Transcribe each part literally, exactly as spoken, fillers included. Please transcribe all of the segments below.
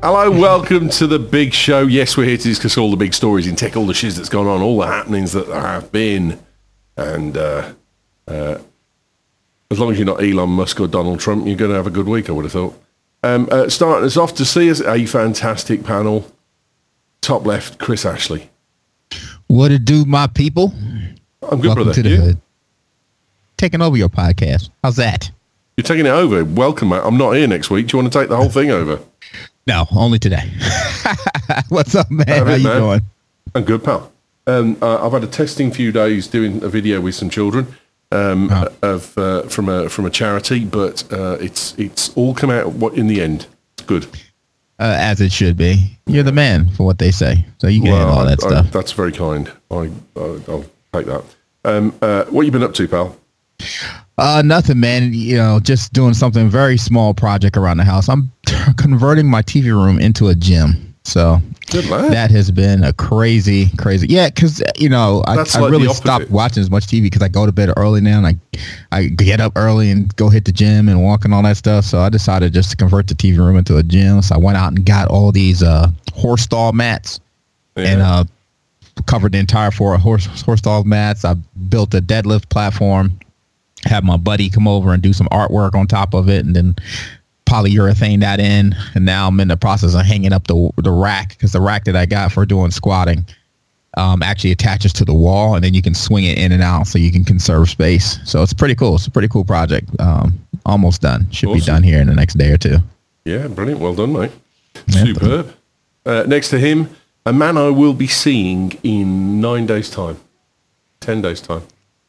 Hello, welcome to the big show. Yes, we're here to discuss all the big stories in tech, all the shiz that's gone on, all the happenings that there have been. And uh, uh, as long as you're not Elon Musk or Donald Trump, you're going to have a good week, I would have thought. Um, uh, starting us off to see us, a fantastic panel. Top left, Chris Ashley. What it do, my people? I'm good, Welcome brother. to the You? hood. Taking over your podcast. How's that? You're taking it over. Welcome, mate. I'm not here next week. Do you want to take the whole thing over? No, only today. What's up, man? How How you man? doing? I'm good, pal. Um, uh, I've had a testing few days doing a video with some children um, Oh. of uh, from a from a charity, but uh, it's it's all come out what in the end. It's good. Uh, as it should be. You're the man for what they say, so you can handle all that I, stuff. I, that's very kind. I, I I'll take that. Um, uh, what you been up to, pal? Uh, nothing, man. You know, just doing something very small project around the house. I'm converting my T V room into a gym. So Good lad. that has been a crazy, crazy. Yeah, because, you know, I, That's I like really the opposite. stopped watching as much T V because I go to bed early now, and I, I get up early and go hit the gym and walk and all that stuff. So I decided just to convert the T V room into a gym. So I went out and got all these uh, horse stall mats Yeah. and uh, covered the entire floor of horse, horse stall mats. I built a deadlift platform, had my buddy come over and do some artwork on top of it, and then polyurethane that in. And now I'm in the process of hanging up the the rack, because the rack that I got for doing squatting um, actually attaches to the wall, and then you can swing it in and out so you can conserve space. So it's pretty cool. It's a pretty cool project. Um, almost done. Should Awesome. be done here in the next day or two. Yeah, brilliant. Well done, mate. Yeah, Superb. Uh, next to him, a man I will be seeing in nine days' time, ten days' time.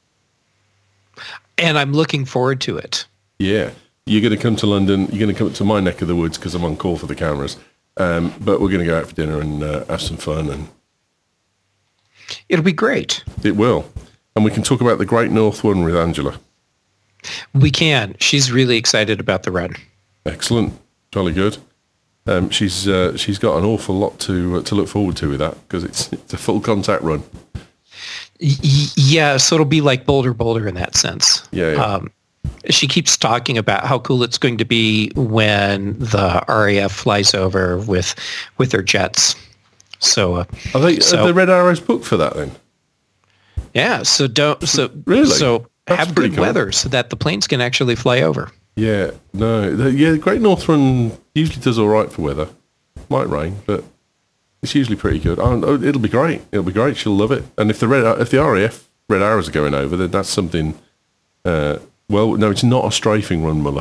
And I'm looking forward to it. Yeah, you're going to come to London. You're going to come to my neck of the woods because I'm on call for the cameras. Um, but we're going to go out for dinner and uh, have some fun, and It'll be great. it will. And we can talk about the Great North Run with Angela. We can. She's really excited about the run. Excellent, jolly good. Um, she's uh, she's got an awful lot to uh, to look forward to with that because it's it's a full contact run. Y- y- yeah, so it'll be like Boulder Boulder in that sense. Yeah, yeah. Um, she keeps talking about how cool it's going to be when the R A F flies over with with their jets. So, uh, Are they so are the Red Arrows booked for that then? yeah, so don't so Really? so That's have pretty good cool. weather so that the planes can actually fly over. Yeah, no, the, yeah. The Great North Run usually does all right for weather. Might rain, but it's usually pretty good. Oh, oh, it'll be great. It'll be great. She'll love it. And if the red, if the R A F Red Arrows are going over, then that's something. Uh, well, no, it's not a strafing run, Muller.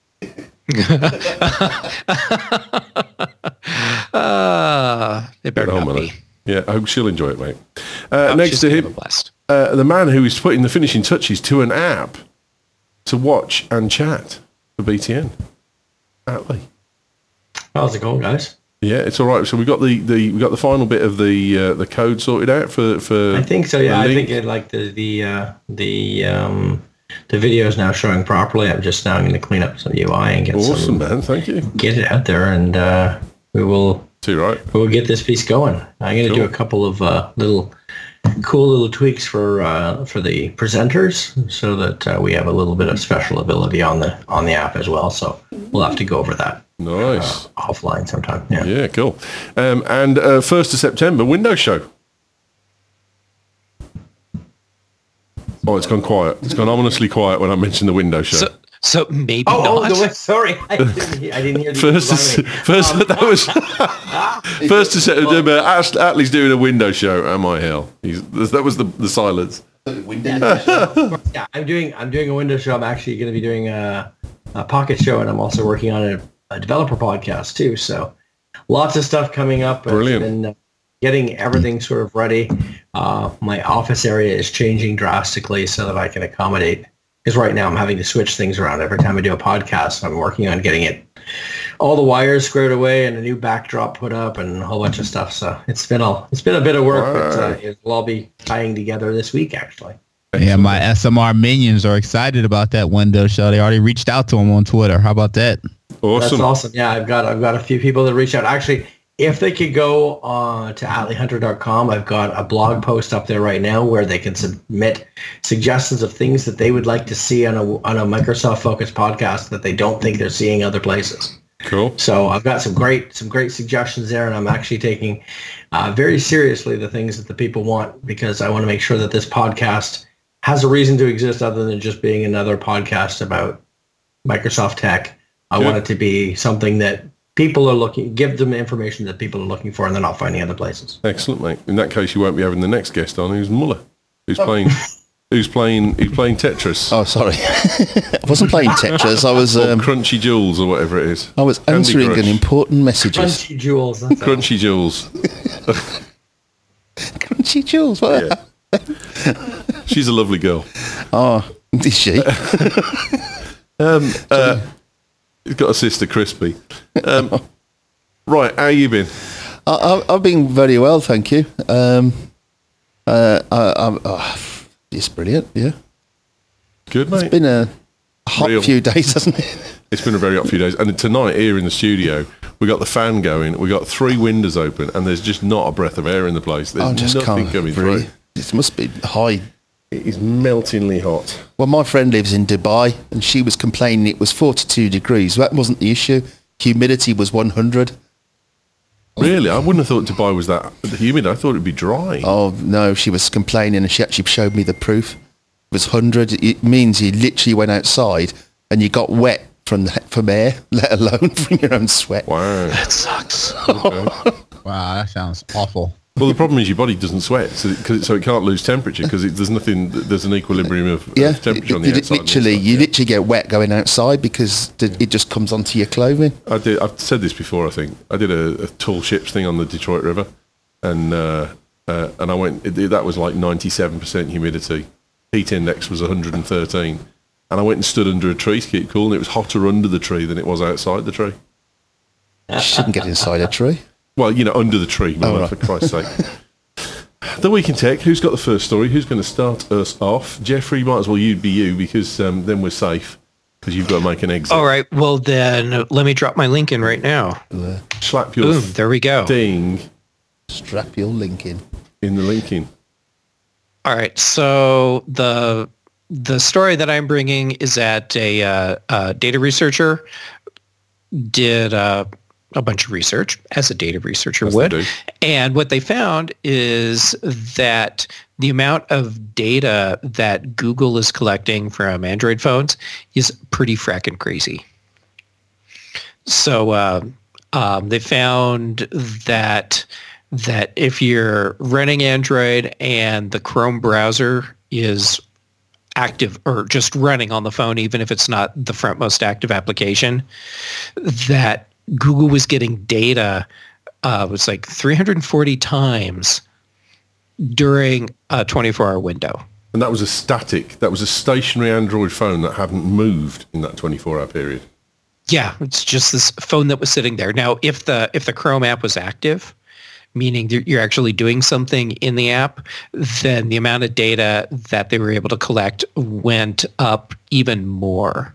Uh, it better Oh, not Muller. be. Yeah, I hope she'll enjoy it, mate. Uh, Oh, next she's to gonna have him, a blast. uh, the man who is putting the finishing touches to an app to watch and chat for B T N. Atlee. How's it going, guys? Yeah, it's all right. So we got the, the we got the final bit of the uh, the code sorted out for for. I think so. Yeah, the I link. think it, like the the uh, the um, the video is now showing properly. I'm just now going to clean up some U I and get Awesome, some man. Thank you. get it out there, and uh, we will Too right. we will get this piece going. I'm going to do Cool. a couple of uh, little cool little tweaks for uh, for the presenters, so that uh, we have a little bit of special ability on the on the app as well. So we'll have to go over that Nice. uh, offline sometime. Yeah. Yeah, cool. Um, and uh, first of September, Windows Show. Oh, it's gone quiet. It's gone ominously quiet when I mentioned the Windows Show. So, so maybe Oh, oh not. the way, sorry, I didn't, hear- I didn't hear the First, of, first Um, that was first of September. Ash- Atlee's doing a Windows Show. Am I hell? He's, that was the the silence. Yeah, I'm doing I'm doing a Windows show. I'm actually going to be doing a, a Pocket show, and I'm also working on a, a developer podcast too. So lots of stuff coming up. Brilliant. I've been uh, getting everything sort of ready. Uh, my office area is changing drastically so that I can accommodate. Because right now I'm having to switch things around every time I do a podcast. I'm working on getting it all the wires squared away and a new backdrop put up and a whole bunch of stuff. So it's been a it's been a bit of work, but uh, it'll all be tying together this week actually. Yeah, my S M R minions are excited about that Windows show. They already reached out to him on Twitter. How about that? Awesome. That's awesome. Yeah, I've got I've got a few people that reach out. Actually, if they could go uh, to atlee hunter dot com, I've got a blog post up there right now where they can submit suggestions of things that they would like to see on a on a Microsoft focused podcast that they don't think they're seeing other places. Cool. So I've got some great some great suggestions there, and I'm actually taking uh, very seriously the things that the people want, because I want to make sure that this podcast has a reason to exist other than just being another podcast about Microsoft tech. I Good. want it to be something that people are looking, give them information that people are looking for and they're not finding other places. Excellent, mate. In that case, you won't be having the next guest on, who's Muller, who's playing, who's playing, who's playing Tetris. Oh, sorry. I wasn't playing Tetris. I was Or um, Crunchy Jewels or whatever it is. I was Candy answering Crush. an important messages. Crunchy Jewels. That's all. Crunchy Jewels. Crunchy Jules. What? Yeah. She's a lovely girl. Oh, is she? Um, uh, he's got a sister, Crispy. Um, right, how you been? I, I, I've been very well, thank you. Um, uh, I, I'm, oh, it's brilliant. Yeah, Good, mate. it's been a hot Real. few days, hasn't it? It's been a very hot few days. And tonight here in the studio, we got the fan going. We got three windows open, and there's just not a breath of air in the place. There's I just nothing can't coming breathe. through. It must be high. It is meltingly hot. Well, my friend lives in Dubai, and she was complaining it was forty-two degrees. That wasn't the issue. Humidity was one hundred. Really? I wouldn't have thought Dubai was that humid. I thought it'd be dry. Oh no, she was complaining, and she actually showed me the proof. It was one hundred. It means you literally went outside and you got wet from the, from air, let alone from your own sweat. Wow. That sucks. Okay. Wow, that sounds awful. Well, the problem is your body doesn't sweat, so it, 'cause it, so it can't lose temperature because there's nothing. There's an equilibrium of, Yeah, of temperature it- on the it- outside. and literally, inside, you yeah. literally get wet going outside because the, it just comes onto your clothing. I did. I've said this before. I think I did a, a tall ships thing on the Detroit River, and uh, uh, and I went. It, that was like ninety-seven percent humidity. Heat index was one hundred thirteen, and I went and stood under a tree to keep cool. And it was hotter under the tree than it was outside the tree. You shouldn't get inside a tree. Well, you know, under the tree, Miller, Oh, right. for Christ's sake. The Week in Tech. Who's got the first story? Who's going to start us off? Jeffrey, might as well you be you because um, then we're safe because you've got to make an exit. All right. Well, then let me drop my link in right now. Slap your Boom. There we go. thing Strap your link in. in the linking. All right. So the the story that I'm bringing is that a, uh, a data researcher did uh, a bunch of research, as a data researcher As they would. do. And what they found is that the amount of data that Google is collecting from Android phones is pretty fracking crazy. So uh, um, they found that that if you're running Android and the Chrome browser is active or just running on the phone, even if it's not the front most active application, that Google was getting data, uh, it was like three hundred forty times during a twenty-four hour window. And that was a static, that was a stationary Android phone that hadn't moved in that twenty-four hour period. Yeah, it's just this phone that was sitting there. Now, if the if the Chrome app was active, meaning that you're actually doing something in the app, then the amount of data that they were able to collect went up even more.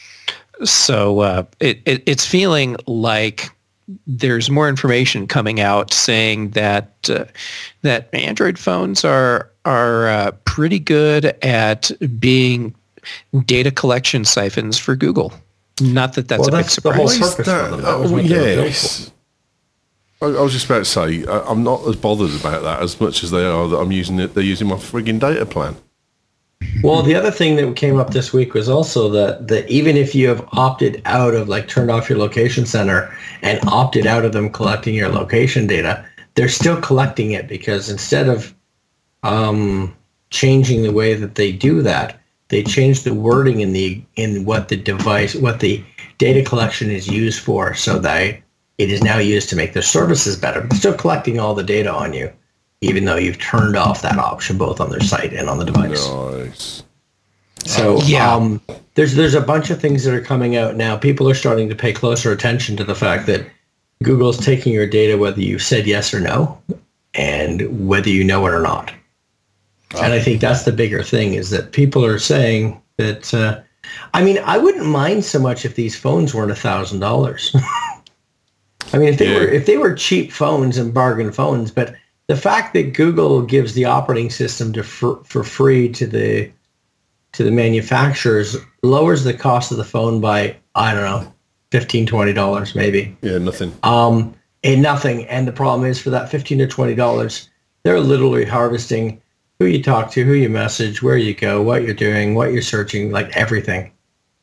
So uh, it, it it's feeling like there's more information coming out saying that uh, that Android phones are are uh, pretty good at being data collection siphons for Google. Not that that's Well, a big that's the whole surprise. purpose of them. That was Oh, what they were built yes. I, I was just about to say, I, I'm not as bothered about that as much as they are that I'm using it. They're using my frigging data plan. Well, the other thing that came up this week was also that, that even if you have opted out of, like, turned off your location center and opted out of them collecting your location data, they're still collecting it because instead of um, changing the way that they do that, they changed the wording in the in what the device, what the data collection is used for, so that it is now used to make their services better. But still collecting all the data on you, even though you've turned off that option both on their site and on the device. Nice. So Yeah. um, there's there's a bunch of things that are coming out now. People are starting to pay closer attention to the fact that Google's taking your data whether you said yes or no, and whether you know it or not. And I think that's the bigger thing, is that people are saying that. Uh, I mean, I wouldn't mind so much if these phones weren't a thousand dollars. I mean, if they Yeah. were if they were cheap phones and bargain phones, but the fact that Google gives the operating system to for, for free to the to the manufacturers lowers the cost of the phone by, I don't know, fifteen, twenty dollars maybe. Yeah, nothing. Um, and nothing. And the problem is for that fifteen to twenty dollars, they're literally harvesting who you talk to, who you message, where you go, what you're doing, what you're searching, like everything.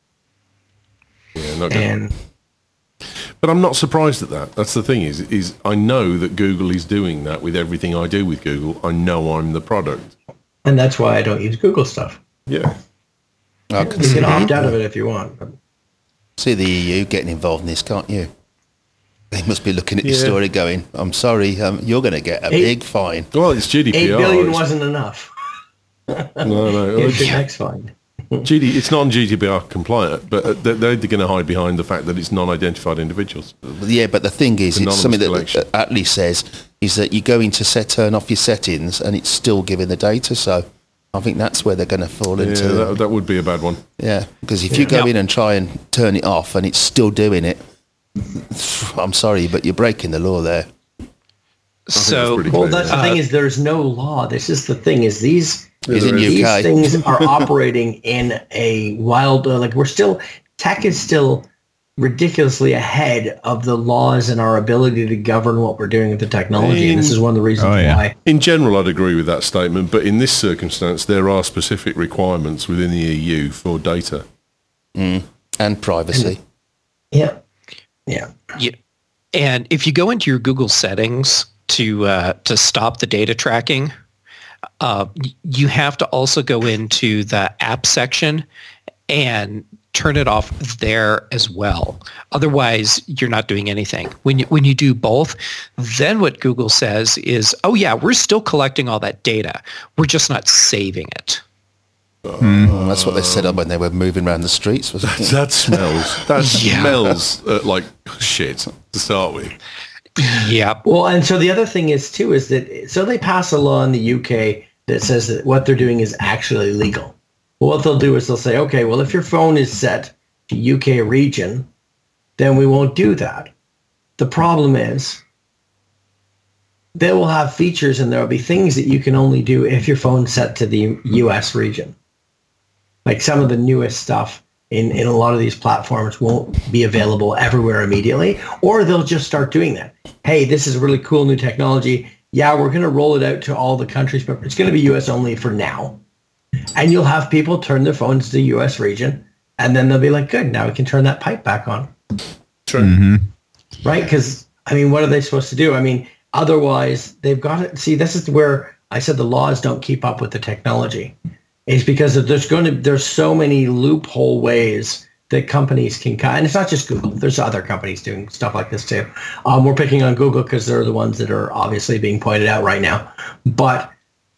Yeah, not good. And But I'm not surprised at that. That's the thing is, is I know that Google is doing that with everything I do with Google. I know I'm the product. and that's why I don't use Google stuff. Yeah. I can You see, can opt out of it if you want. But see the E U getting involved in this, can't you? They must be looking at your Yeah. story going, I'm sorry, um, you're going to get a Eight- big fine. Well, it's G D P R. eight billion It's- wasn't enough. No, no. Well, Here's your next fine. G D, it's non-G D P R compliant, but uh, they're, they're going to hide behind the fact that it's non-identified individuals. Yeah, but the thing is, it's Anonymous something that collection. uh, Atlee says is that you go into set, turn off your settings, and it's still giving the data. So I think that's where they're going to fall Yeah, into. that, that would be a bad one. Yeah, because if you go in and try and turn it off, and it's still doing it, I'm sorry, but you're breaking the law there. So pretty Well, clear, that's yeah. the thing is there's no law. This is the thing is these Is in these U K. things are operating in a wild uh, like we're still tech is still ridiculously ahead of the laws and our ability to govern what we're doing with the technology. And this is one of the reasons Oh, yeah. why. In general, I'd agree with that statement, but in this circumstance, there are specific requirements within the E U for data. And privacy. Yeah. Yeah. Yeah. And if you go into your Google settings to uh, to stop the data tracking, uh, y- you have to also go into the app section and turn it off there as well. Otherwise, you're not doing anything. When you, when you do both, then what Google says is, oh yeah, we're still collecting all that data. We're just not saving it. Oh, that's what they said up when they were moving around the streets. Wasn't it? That smells. That Yeah. smells uh, like shit to start with. Yeah. Well, and so the other thing is too is that so they pass a law in the U K that says that what they're doing is actually legal. Well, what they'll do is they'll say, okay, well, if your phone is set to U K region, then we won't do that. The problem is they will have features and there will be things that you can only do if your phone's set to the U S region. Like some of the newest stuff in, in a lot of these platforms won't be available everywhere immediately, or they'll just start doing that. Hey, this is really cool new technology. Yeah, we're going to roll it out to all the countries, but it's going to be U S only for now. And you'll have people turn their phones to the U S region, and then they'll be like, good, now we can turn that pipe back on. True. Right? Because, I mean, what are they supposed to do? I mean, otherwise, they've got to see, this is where I said the laws don't keep up with the technology. It's because there's going to, there's so many loophole ways that companies can cut. And it's not just Google. There's other companies doing stuff like this too. Um, we're picking on Google because they're the ones that are obviously being pointed out right now. But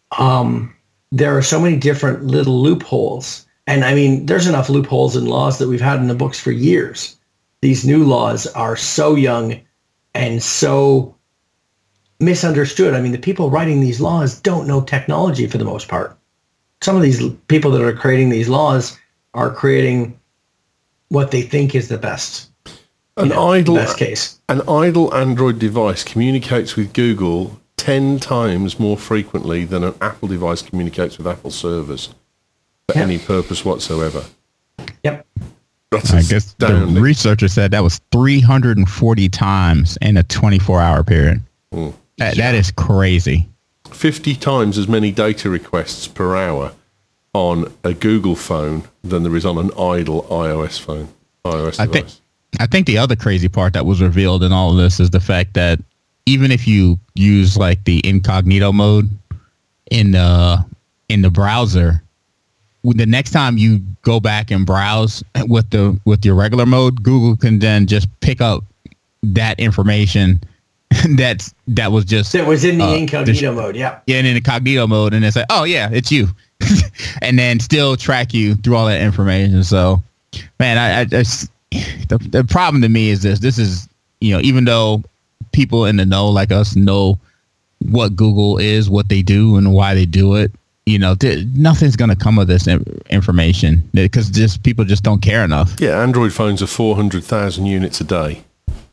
um, there are so many different little loopholes. And I mean, there's enough loopholes in laws that we've had in the books for years. These new laws are so young and so misunderstood. I mean, the people writing these laws don't know technology for the most part. Some of these people that are creating these laws are creating what they think is the best, you An know, idle, best case. an idle Android device communicates with Google ten times more frequently than an Apple device communicates with Apple servers for Yeah. any purpose whatsoever. Yep. That's I guess the astounding. researcher said that was three hundred forty times in a twenty-four hour period. Mm. That, that is crazy. fifty times as many data requests per hour on a Google phone than there is on an idle iOS phone, iOS I device. think I think the other crazy part that was revealed in all of this is the fact that even if you use like the incognito mode in the in the browser, when the next time you go back and browse with the with your regular mode, Google can then just pick up that information that's that was just So it was in the uh, incognito mode. Yeah. yeah, in incognito mode, and it's like, oh yeah, it's you, and then still track you through all that information. So, man, I, I just, the the problem to me is this: this is, you know, even though people in the know like us know what Google is, what they do, and why they do it, you know, th- nothing's gonna come of this in- information because just people just don't care enough. Yeah, Android phones are four hundred thousand units a day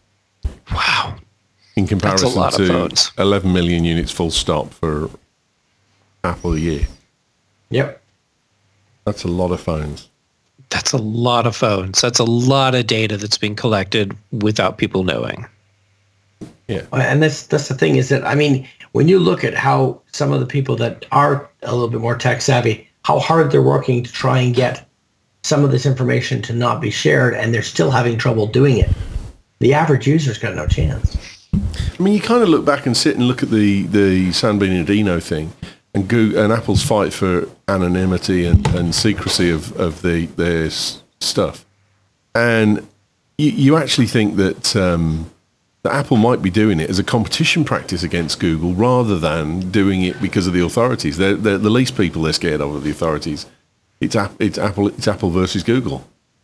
Wow. in comparison lot of to phones. eleven million units full stop for Apple a year. Yep. That's a lot of phones. That's a lot of phones. That's a lot of data that's being collected without people knowing. Yeah. And that's that's the thing is that, I mean, when you look at how some of the people that are a little bit more tech savvy, how hard they're working to try and get some of this information to not be shared, and they're still having trouble doing it. The average user's got no chance. I mean, you kind of look back and sit and look at the, the San Bernardino thing and Google, and Apple's fight for anonymity and, and secrecy of, of the their s- stuff. And you, you actually think that, um, that Apple might be doing it as a competition practice against Google rather than doing it because of the authorities. They're, they're the least people they're scared of are the authorities. It's, it's Apple. It's Apple versus Google.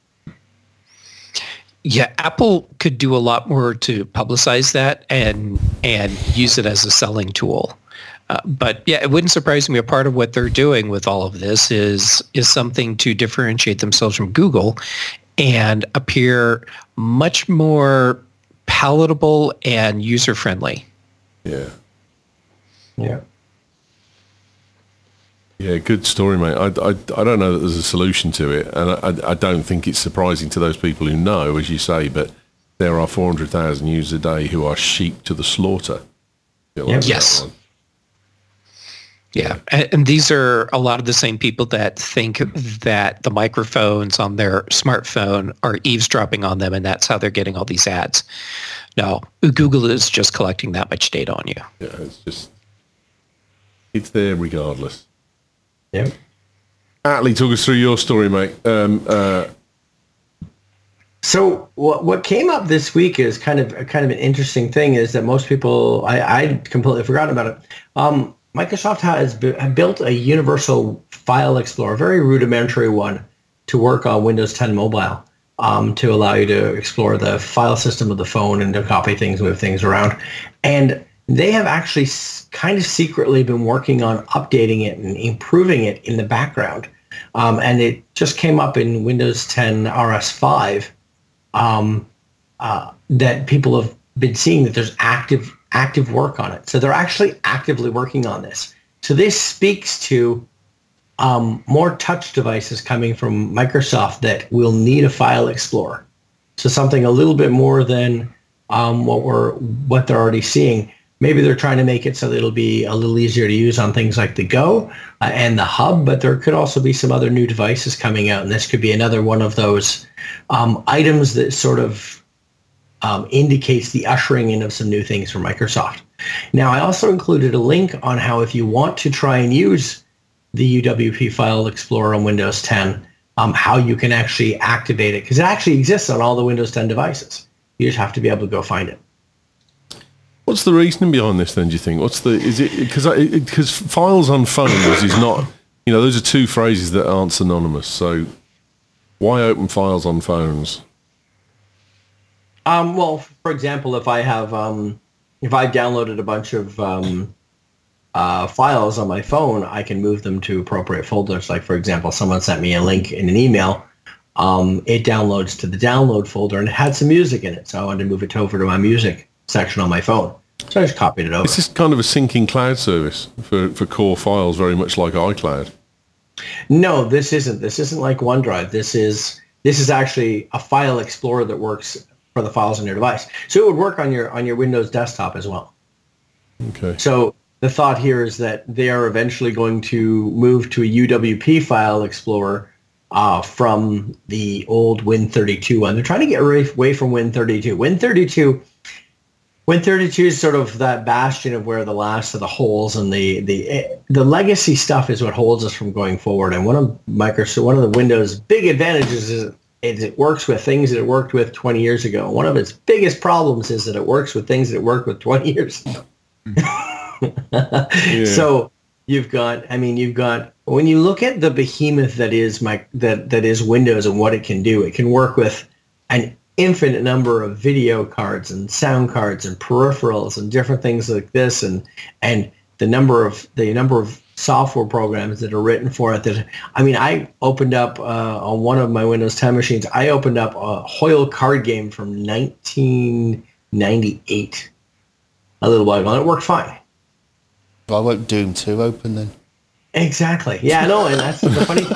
Yeah, Apple could do a lot more to publicize that and and use it as a selling tool. Uh, but yeah, it wouldn't surprise me. A part of what they're doing with all of this is is something to differentiate themselves from Google and appear much more palatable and user friendly. Yeah. Yeah. Yeah, good story, mate. I, I, I don't know that there's a solution to it, and I, I don't think it's surprising to those people who know, as you say, but there are four hundred thousand users a day who are sheep to the slaughter. Yep. Yes. Yeah, and, and these are a lot of the same people that think that the microphones on their smartphone are eavesdropping on them, and that's how they're getting all these ads. No, Google is just collecting that much data on you. Yeah, it's just, it's there regardless. Yep. Atlee, talk us through your story, mate. Um, uh, So what what came up this week is kind of kind of an interesting thing is that most people, I I completely forgotten about it. Um, Microsoft has bu- built a universal file explorer, a very rudimentary one, to work on Windows ten Mobile, um, to allow you to explore the file system of the phone and to copy things, move things around. And they have actually s- kind of secretly been working on updating it and improving it in the background. Um, and it just came up in Windows ten R S five um, uh, that people have been seeing that there's active active work on it. So they're actually actively working on this. So this speaks to um, more touch devices coming from Microsoft that will need a file explorer. So something a little bit more than um, what we're what they're already seeing. Maybe they're trying to make it so that it'll be a little easier to use on things like the Go uh, and the Hub, but there could also be some other new devices coming out, and this could be another one of those um, items that sort of um, indicates the ushering in of some new things from Microsoft. Now, I also included a link on how if you want to try and use the U W P File Explorer on Windows ten, um, how you can actually activate it, because it actually exists on all the Windows ten devices. You just have to be able to go find it. What's the reasoning behind this then, do you think? What's the, is it, because because files on phones is not, you know, those are two phrases that aren't synonymous. So why open files on phones? Um, well, for example, if I have, um, if I've downloaded a bunch of um, uh, files on my phone, I can move them to appropriate folders. Like, for example, someone sent me a link in an email. Um, it downloads to the download folder, and it had some music in it. So I wanted to move it over to my music section on my phone. So I just copied it over. It's just kind of a syncing cloud service for, for core files, very much like iCloud. No, this isn't. This isn't like OneDrive. This is this is actually a file explorer that works for the files on your device. So it would work on your on your Windows desktop as well. Okay. So the thought here is that they are eventually going to move to a U W P file explorer uh, from the old Win thirty-two one. They're trying to get away from Win thirty-two. Win thirty-two Win thirty-two is sort of that bastion of where the last of the holes and the the the legacy stuff is what holds us from going forward. And one of Microsoft, one of the Windows' big advantages is, is it works with things that it worked with twenty years ago. One of its biggest problems is that it works with things that it worked with twenty years ago. Yeah. So you've got, I mean, you've got, when you look at the behemoth that is my that that is Windows and what it can do, it can work with an infinite number of video cards and sound cards and peripherals and different things like this, and and the number of the number of software programs that are written for it. That I mean, I opened up uh, on one of my Windows ten machines. I opened up a Hoyle card game from nineteen ninety-eight a little while ago, and it worked fine. I won't Doom two open then. Exactly. Yeah, no, and that's the funny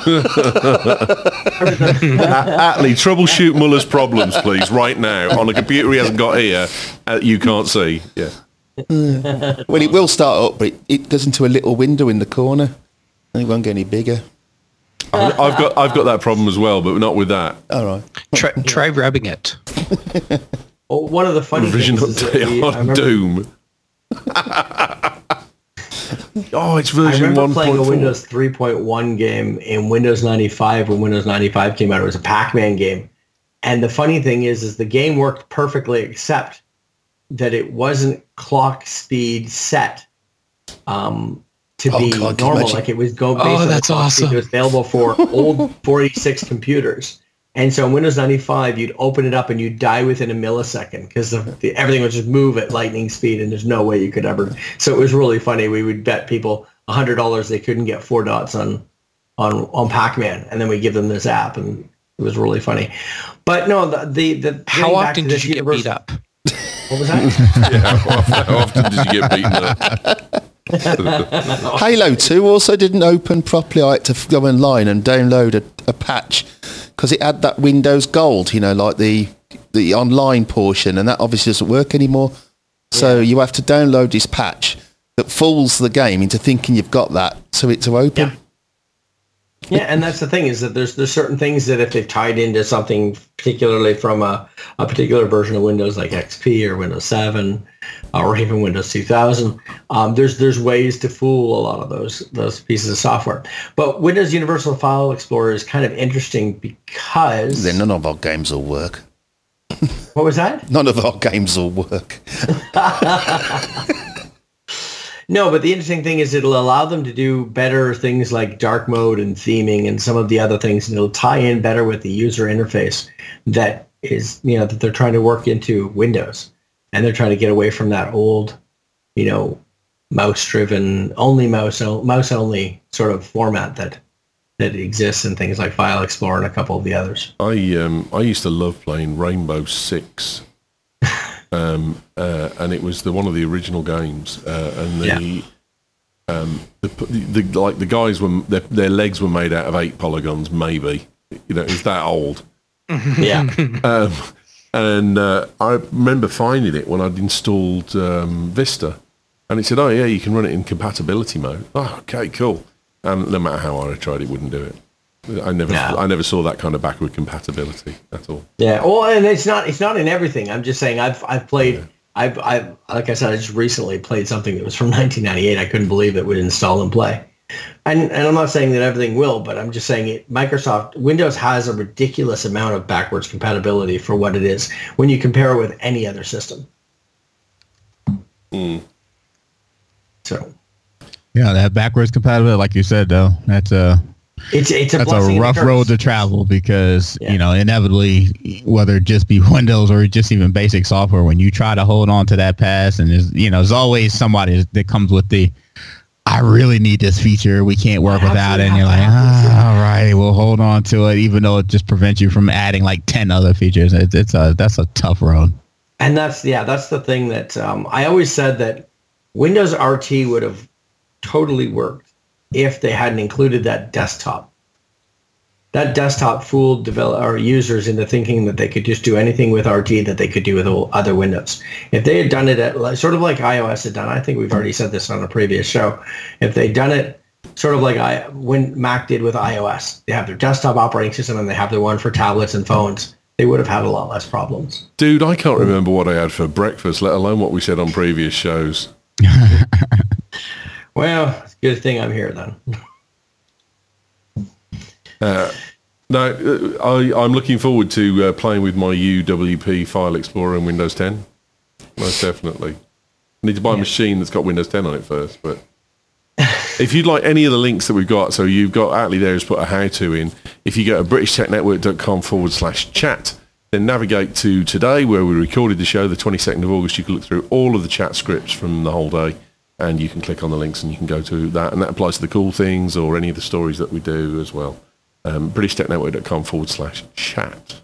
Atlee, troubleshoot Muller's problems, please, right now on a computer he hasn't got here. Uh, you can't see. Yeah. Well, it will start up, but it, it goes into a little window in the corner, and it won't get any bigger. I've got I've got that problem as well, but not with that. All right. Try, try rubbing it. Well, one of the funny Revision things is that update we, I on remember, Doom. Oh, it's I version remember one playing point a four. Windows three point one game in Windows ninety-five when Windows ninety-five came out. It was a Pac-Man game. And the funny thing is, is the game worked perfectly except that it wasn't clock speed set um, to Oh, be God, can you normal. imagine? Like it was go based Oh, on the that's clock speed awesome. that was available for old forty-six computers. And so in Windows ninety-five, you'd open it up and you'd die within a millisecond because the, the, everything would just move at lightning speed and there's no way you could ever. So it was really funny. We would bet people one hundred dollars they couldn't get four dots on, on, on Pac-Man. And then we give them this app and it was really funny. But no, the... the, the How getting back often to did this you get universe- beat up? What was that? Yeah, how often, how often did you get beaten up? Halo two also didn't open properly. I had to go online and download a, a patch because it had that Windows Gold, you know, like the the online portion, and that obviously doesn't work anymore. So you have to download this patch that fools the game into thinking you've got that, so it to open. Yeah. Yeah, and that's the thing is that there's there's certain things that if they've tied into something particularly from a, a particular version of Windows like X P or Windows seven uh, or even Windows two thousand, um, there's there's ways to fool a lot of those those pieces of software. But Windows Universal File Explorer is kind of interesting because Then none of our games will work. what was that? None of our games will work. No, but the interesting thing is it'll allow them to do better things like dark mode and theming and some of the other things, and it'll tie in better with the user interface that is, you know, that they're trying to work into Windows. And they're trying to get away from that old, you know, mouse-driven, only mouse, mouse only sort of format that that exists in things like File Explorer and a couple of the others. I um I used to love playing Rainbow Six, um uh, and it was the one of the original games, uh, and the, Yeah. um the, the, the like the guys were their, their legs were made out of eight polygons, maybe, you know, it's that old. Yeah. Um, and uh, I remember finding it when I'd installed um, Vista, and it said, "Oh yeah, you can run it in compatibility mode." Oh, okay, cool. And no matter how hard I tried, it wouldn't do it. I never, No. I never saw that kind of backward compatibility at all. Yeah, well, and it's not it's not in everything. I'm just saying I've I've played Yeah. I've I've like I said I just recently played something that was from nineteen ninety-eight. I couldn't believe it would install and play. And and I'm not saying that everything will, but I'm just saying it. Microsoft Windows has a ridiculous amount of backwards compatibility for what it is when you compare it with any other system. Mm. So Yeah, that backwards compatibility, like you said, though, that's a it's it's a that's blessing a and rough curse. road to travel because Yeah. you know inevitably, whether it just be Windows or just even basic software, when you try to hold on to that pass, and there's you know there's always somebody that comes with the I really need this feature. We can't work without it. And you're like, ah, all right, we'll hold on to it, even though it just prevents you from adding like ten other features. It's, it's a that's a tough road. And that's yeah, that's the thing that um, I always said that Windows R T would have totally worked if they hadn't included that desktop. That desktop fooled develop or users into thinking that they could just do anything with R T that they could do with all other Windows. If they had done it at like- sort of like iOS had done, I think we've already said this on a previous show. If they'd done it sort of like I when Mac did with iOS, they have their desktop operating system and they have their one for tablets and phones. They would have had a lot less problems. Dude, I can't remember what I had for breakfast, let alone what we said on previous shows. Well, it's a good thing I'm here then. Uh, no, uh, I, I'm looking forward to uh, playing with my U W P File Explorer in Windows ten. Most definitely. I need to buy a machine that's got Windows ten on it first. But if you'd like any of the links that we've got, so you've got Atlee there who's put a how-to in. If you go to britishtechnetwork.com forward slash chat, then navigate to today where we recorded the show, the twenty-second of August. You can look through all of the chat scripts from the whole day, and you can click on the links and you can go to that. And that applies to the cool things or any of the stories that we do as well. Um, britishtechnetwork.com forward slash chat.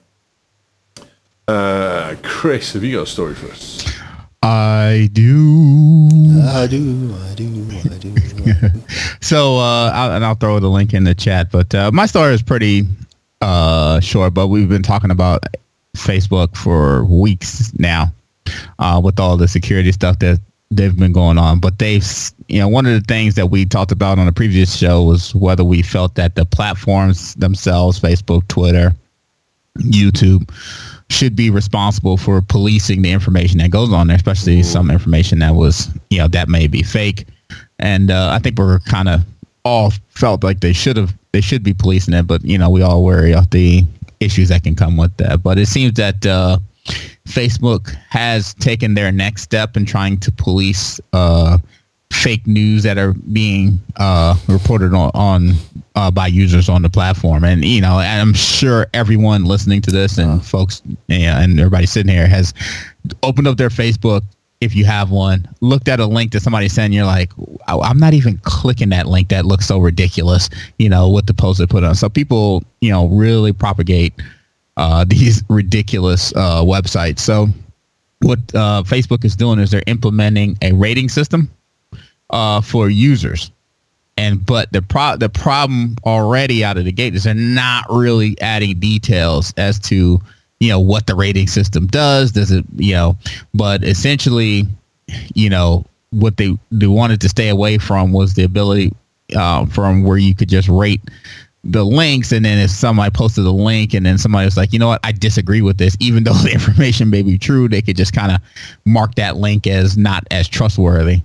Uh, Chris, have you got a story for us? I do. I do, I do, I do. I do. So, uh, I'll, and I'll throw the link in the chat. But uh, my story is pretty uh, short, but we've been talking about Facebook for weeks now uh, with all the security stuff that they've been going on. But they've, you know, one of the things that we talked about on the previous show was whether we felt that the platforms themselves, Facebook, Twitter, YouTube, should be responsible for policing the information that goes on there, especially some information that was, you know, that may be fake. And uh, I think we're kind of all felt like they should have, they should be policing it, but you know, we all worry of the issues that can come with that. But it seems that uh, Facebook has taken their next step in trying to police uh, fake news that are being uh, reported on, on uh, by users on the platform. And you know, and I'm sure everyone listening to this and folks, yeah, and everybody sitting here has opened up their Facebook. If you have one, looked at a link that somebody sent, you're like, I'm not even clicking that link. That looks so ridiculous, you know, what the post they put on. So people, you know, really propagate uh, these ridiculous uh, websites. So what uh, Facebook is doing is they're implementing a rating system uh, for users. And but the pro- the problem already out of the gate is they're not really adding details as to, you know, what the rating system does. Does it, you know, but essentially, you know, what they, they wanted to stay away from was the ability uh, from where you could just rate the links. And then if somebody posted a link and then somebody was like, you know what, I disagree with this, even though the information may be true, they could just kind of mark that link as not as trustworthy.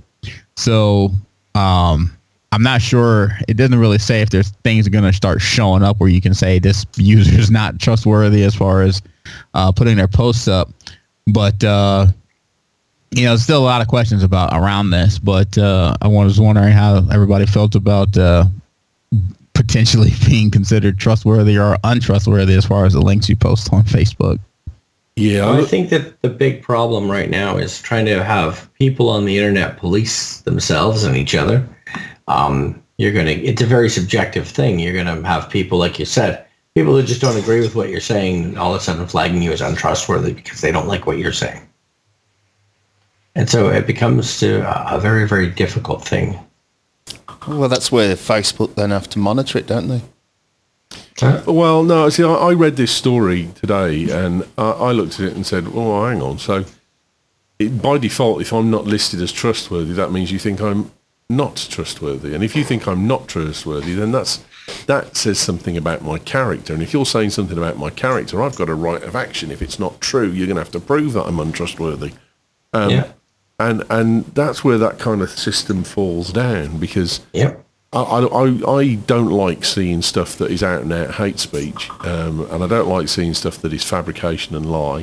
So um, I'm not sure. It doesn't really say if there's things are going to start showing up where you can say this user is not trustworthy as far as uh, putting their posts up. But, uh, you know, still a lot of questions about around this. But uh, I was wondering how everybody felt about uh, potentially being considered trustworthy or untrustworthy as far as the links you post on Facebook. Yeah, well, I think that the big problem right now is trying to have people on the internet police themselves and each other. Um, you're going to, it's a very subjective thing. You're going to have people, like you said, people who just don't agree with what you're saying, all of a sudden flagging you as untrustworthy because they don't like what you're saying. And so it becomes to a very, very difficult thing. Well, that's where Facebook then have to monitor it, don't they? Huh? Well, no, see, I, I read this story today and I, I looked at it and said, oh, hang on. So it, by default, if I'm not listed as trustworthy, that means you think I'm not trustworthy. And if you think I'm not trustworthy, then that's that says something about my character. And if you're saying something about my character, I've got a right of action. If it's not true, you're going to have to prove that I'm untrustworthy. Um, yeah. And and that's where that kind of system falls down because yep. I, I, I don't like seeing stuff that is out and out hate speech. Um, and I don't like seeing stuff that is fabrication and lie.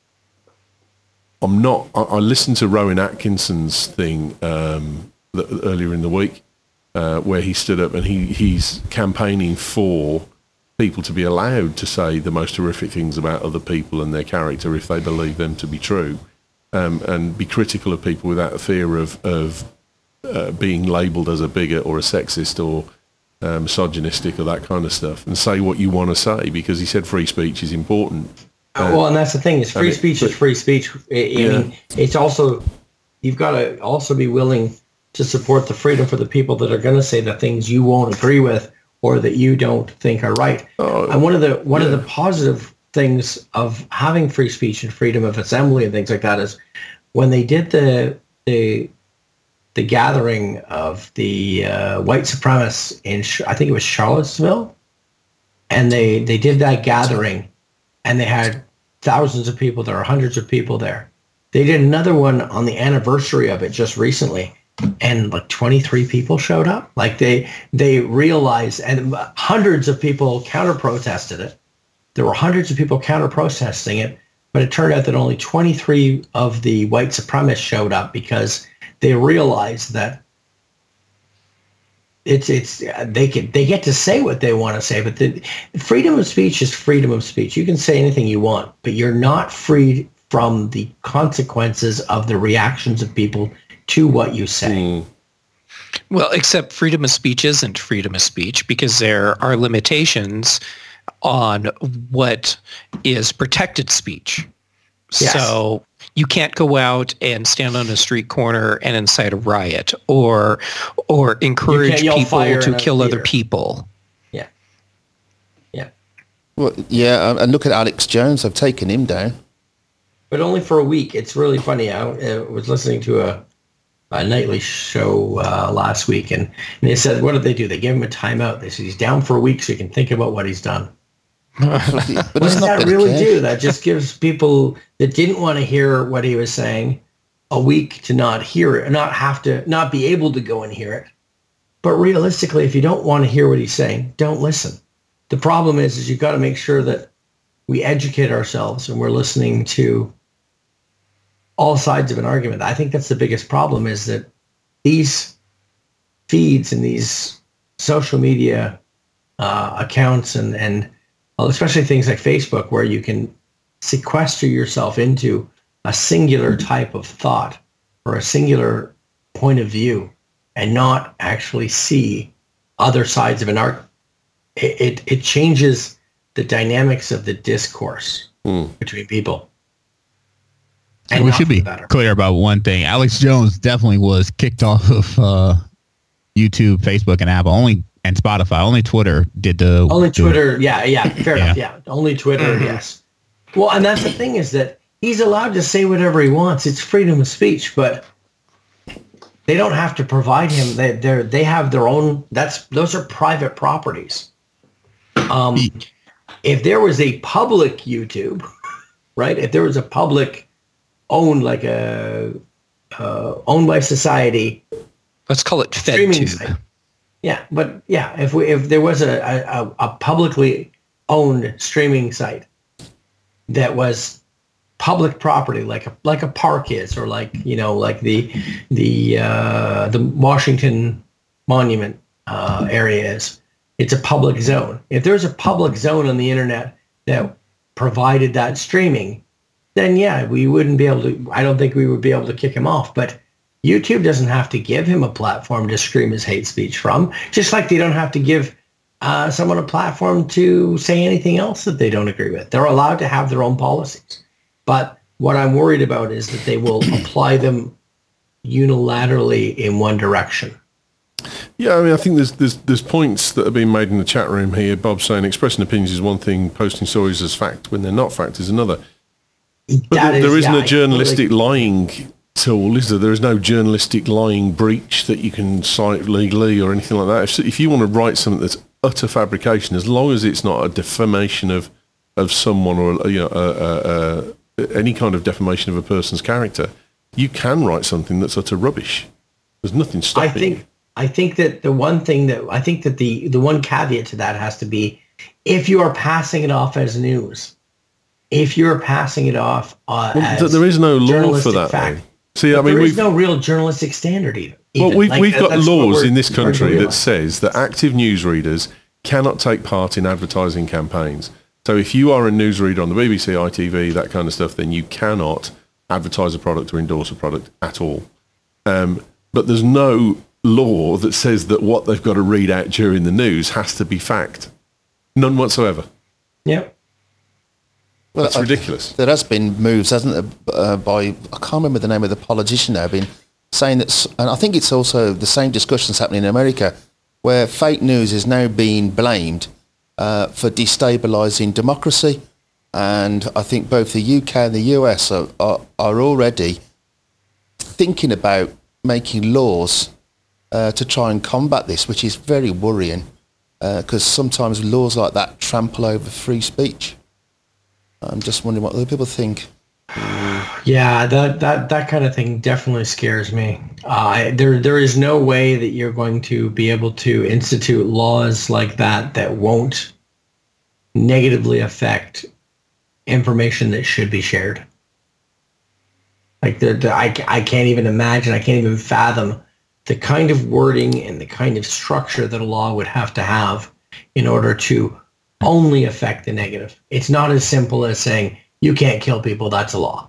I'm not, I, I listened to Rowan Atkinson's thing um, the, earlier in the week. Uh, where he stood up and he, he's campaigning for people to be allowed to say the most horrific things about other people and their character if they believe them to be true, um, and be critical of people without a fear of, of uh, being labelled as a bigot or a sexist or uh, misogynistic or that kind of stuff, and say what you want to say, because he said free speech is important. Uh, well, and that's the thing, is free it, speech but, is free speech. I, I yeah. mean, it's also, you've got to also be willing to support the freedom for the people that are going to say the things you won't agree with or that you don't think are right. Oh, and one of the one yeah. of the positive things of having free speech and freedom of assembly and things like that is when they did the the the gathering of the uh, white supremacists in, I think it was Charlottesville, and they they did that gathering, and they had thousands of people there, or hundreds of people there. They did another one on the anniversary of it just recently, and like twenty-three people showed up. Like they they realized, and hundreds of people counter protested it. There were hundreds of people counter protesting it, but it turned out that only twenty-three of the white supremacists showed up because they realized that it's it's they can they get to say what they want to say, but the freedom of speech is freedom of speech. You can say anything you want, but you're not freed from the consequences of the reactions of people to what you say. Mm. Well, except freedom of speech isn't freedom of speech because there are limitations on what is protected speech. Yes. So you can't go out and stand on a street corner and incite a riot or or encourage people to kill other people. Yeah. Yeah. Well, yeah, and look at Alex Jones. I've taken him down. But only for a week. It's really funny. I uh, was listening to a, a nightly show uh, last week, and, and they said, what did they do? They gave him a timeout. They said, he's down for a week so he can think about what he's done. But what does that really care. do? That just gives people that didn't want to hear what he was saying a week to not hear it, not have to, not be able to go and hear it. But realistically, if you don't want to hear what he's saying, don't listen. The problem is, is you've got to make sure that we educate ourselves and we're listening to all sides of an argument. I think that's the biggest problem, is that these feeds and these social media uh, accounts and, and especially things like Facebook, where you can sequester yourself into a singular type of thought or a singular point of view and not actually see other sides of an argument. It, it, it changes the dynamics of the discourse mm. between people. And we should be clear about one thing. Alex Jones definitely was kicked off of uh, YouTube, Facebook, and Apple. Only and Spotify. Only Twitter did the only the, Twitter. Yeah, yeah, fair yeah. enough. Yeah, only Twitter. Mm-hmm. Yes. Well, and that's the thing, is that he's allowed to say whatever he wants. It's freedom of speech, but they don't have to provide him. They they they have their own. That's those are private properties. Um, if there was a public YouTube, right? If there was a public owned, like a uh, owned by society, let's call it FedTube. Yeah, but yeah, if we if there was a, a, a publicly owned streaming site that was public property, like a like a park is, or like you know, like the the uh, the Washington Monument uh, area is, it's a public zone. If there's a public zone on the internet that provided that streaming, then yeah, we wouldn't be able to. I don't think we would be able to kick him off, but YouTube doesn't have to give him a platform to scream his hate speech from, just like they don't have to give uh, someone a platform to say anything else that they don't agree with. They're allowed to have their own policies. But what I'm worried about is that they will apply them unilaterally in one direction. Yeah, I mean, I think there's, there's there's points that are being made in the chat room here. Bob's saying expressing opinions is one thing, posting stories as fact when they're not fact is another. But there, is, there isn't yeah, a journalistic totally lying tool, is there? There is no journalistic lying breach that you can cite legally or anything like that. If, if you want to write something that's utter fabrication, as long as it's not a defamation of of someone or you know uh, uh, any kind of defamation of a person's character, you can write something that's utter rubbish. There's nothing stopping. I think I think that the one thing that I think that the the one caveat to that has to be, if you are passing it off as news, if you're passing it off uh, well, as there is no law for that. Fact, See, but I mean, there is we've, no real journalistic standard either. Well, we've, like, we've got laws in this country that realize. says that active newsreaders cannot take part in advertising campaigns. So if you are a newsreader on the B B C, I T V, that kind of stuff, then you cannot advertise a product or endorse a product at all. Um, but there's no law that says that what they've got to read out during the news has to be fact. None whatsoever. Yep. Well, That's ridiculous. I, there has been moves, hasn't there, uh, by, I can't remember the name of the politician now, been saying that, and I think it's also the same discussions happening in America, where fake news is now being blamed uh, for destabilising democracy. And I think both the U K and the U S are, are, are already thinking about making laws uh, to try and combat this, which is very worrying, because uh, sometimes laws like that trample over free speech. I'm just wondering what other people think. Yeah, that, that, that kind of thing definitely scares me. Uh, there there is no way that you're going to be able to institute laws like that that won't negatively affect information that should be shared. Like the, the I, I can't even imagine, I can't even fathom the kind of wording and the kind of structure that a law would have to have in order to only affect the negative. It's not as simple as saying you can't kill people, that's a law.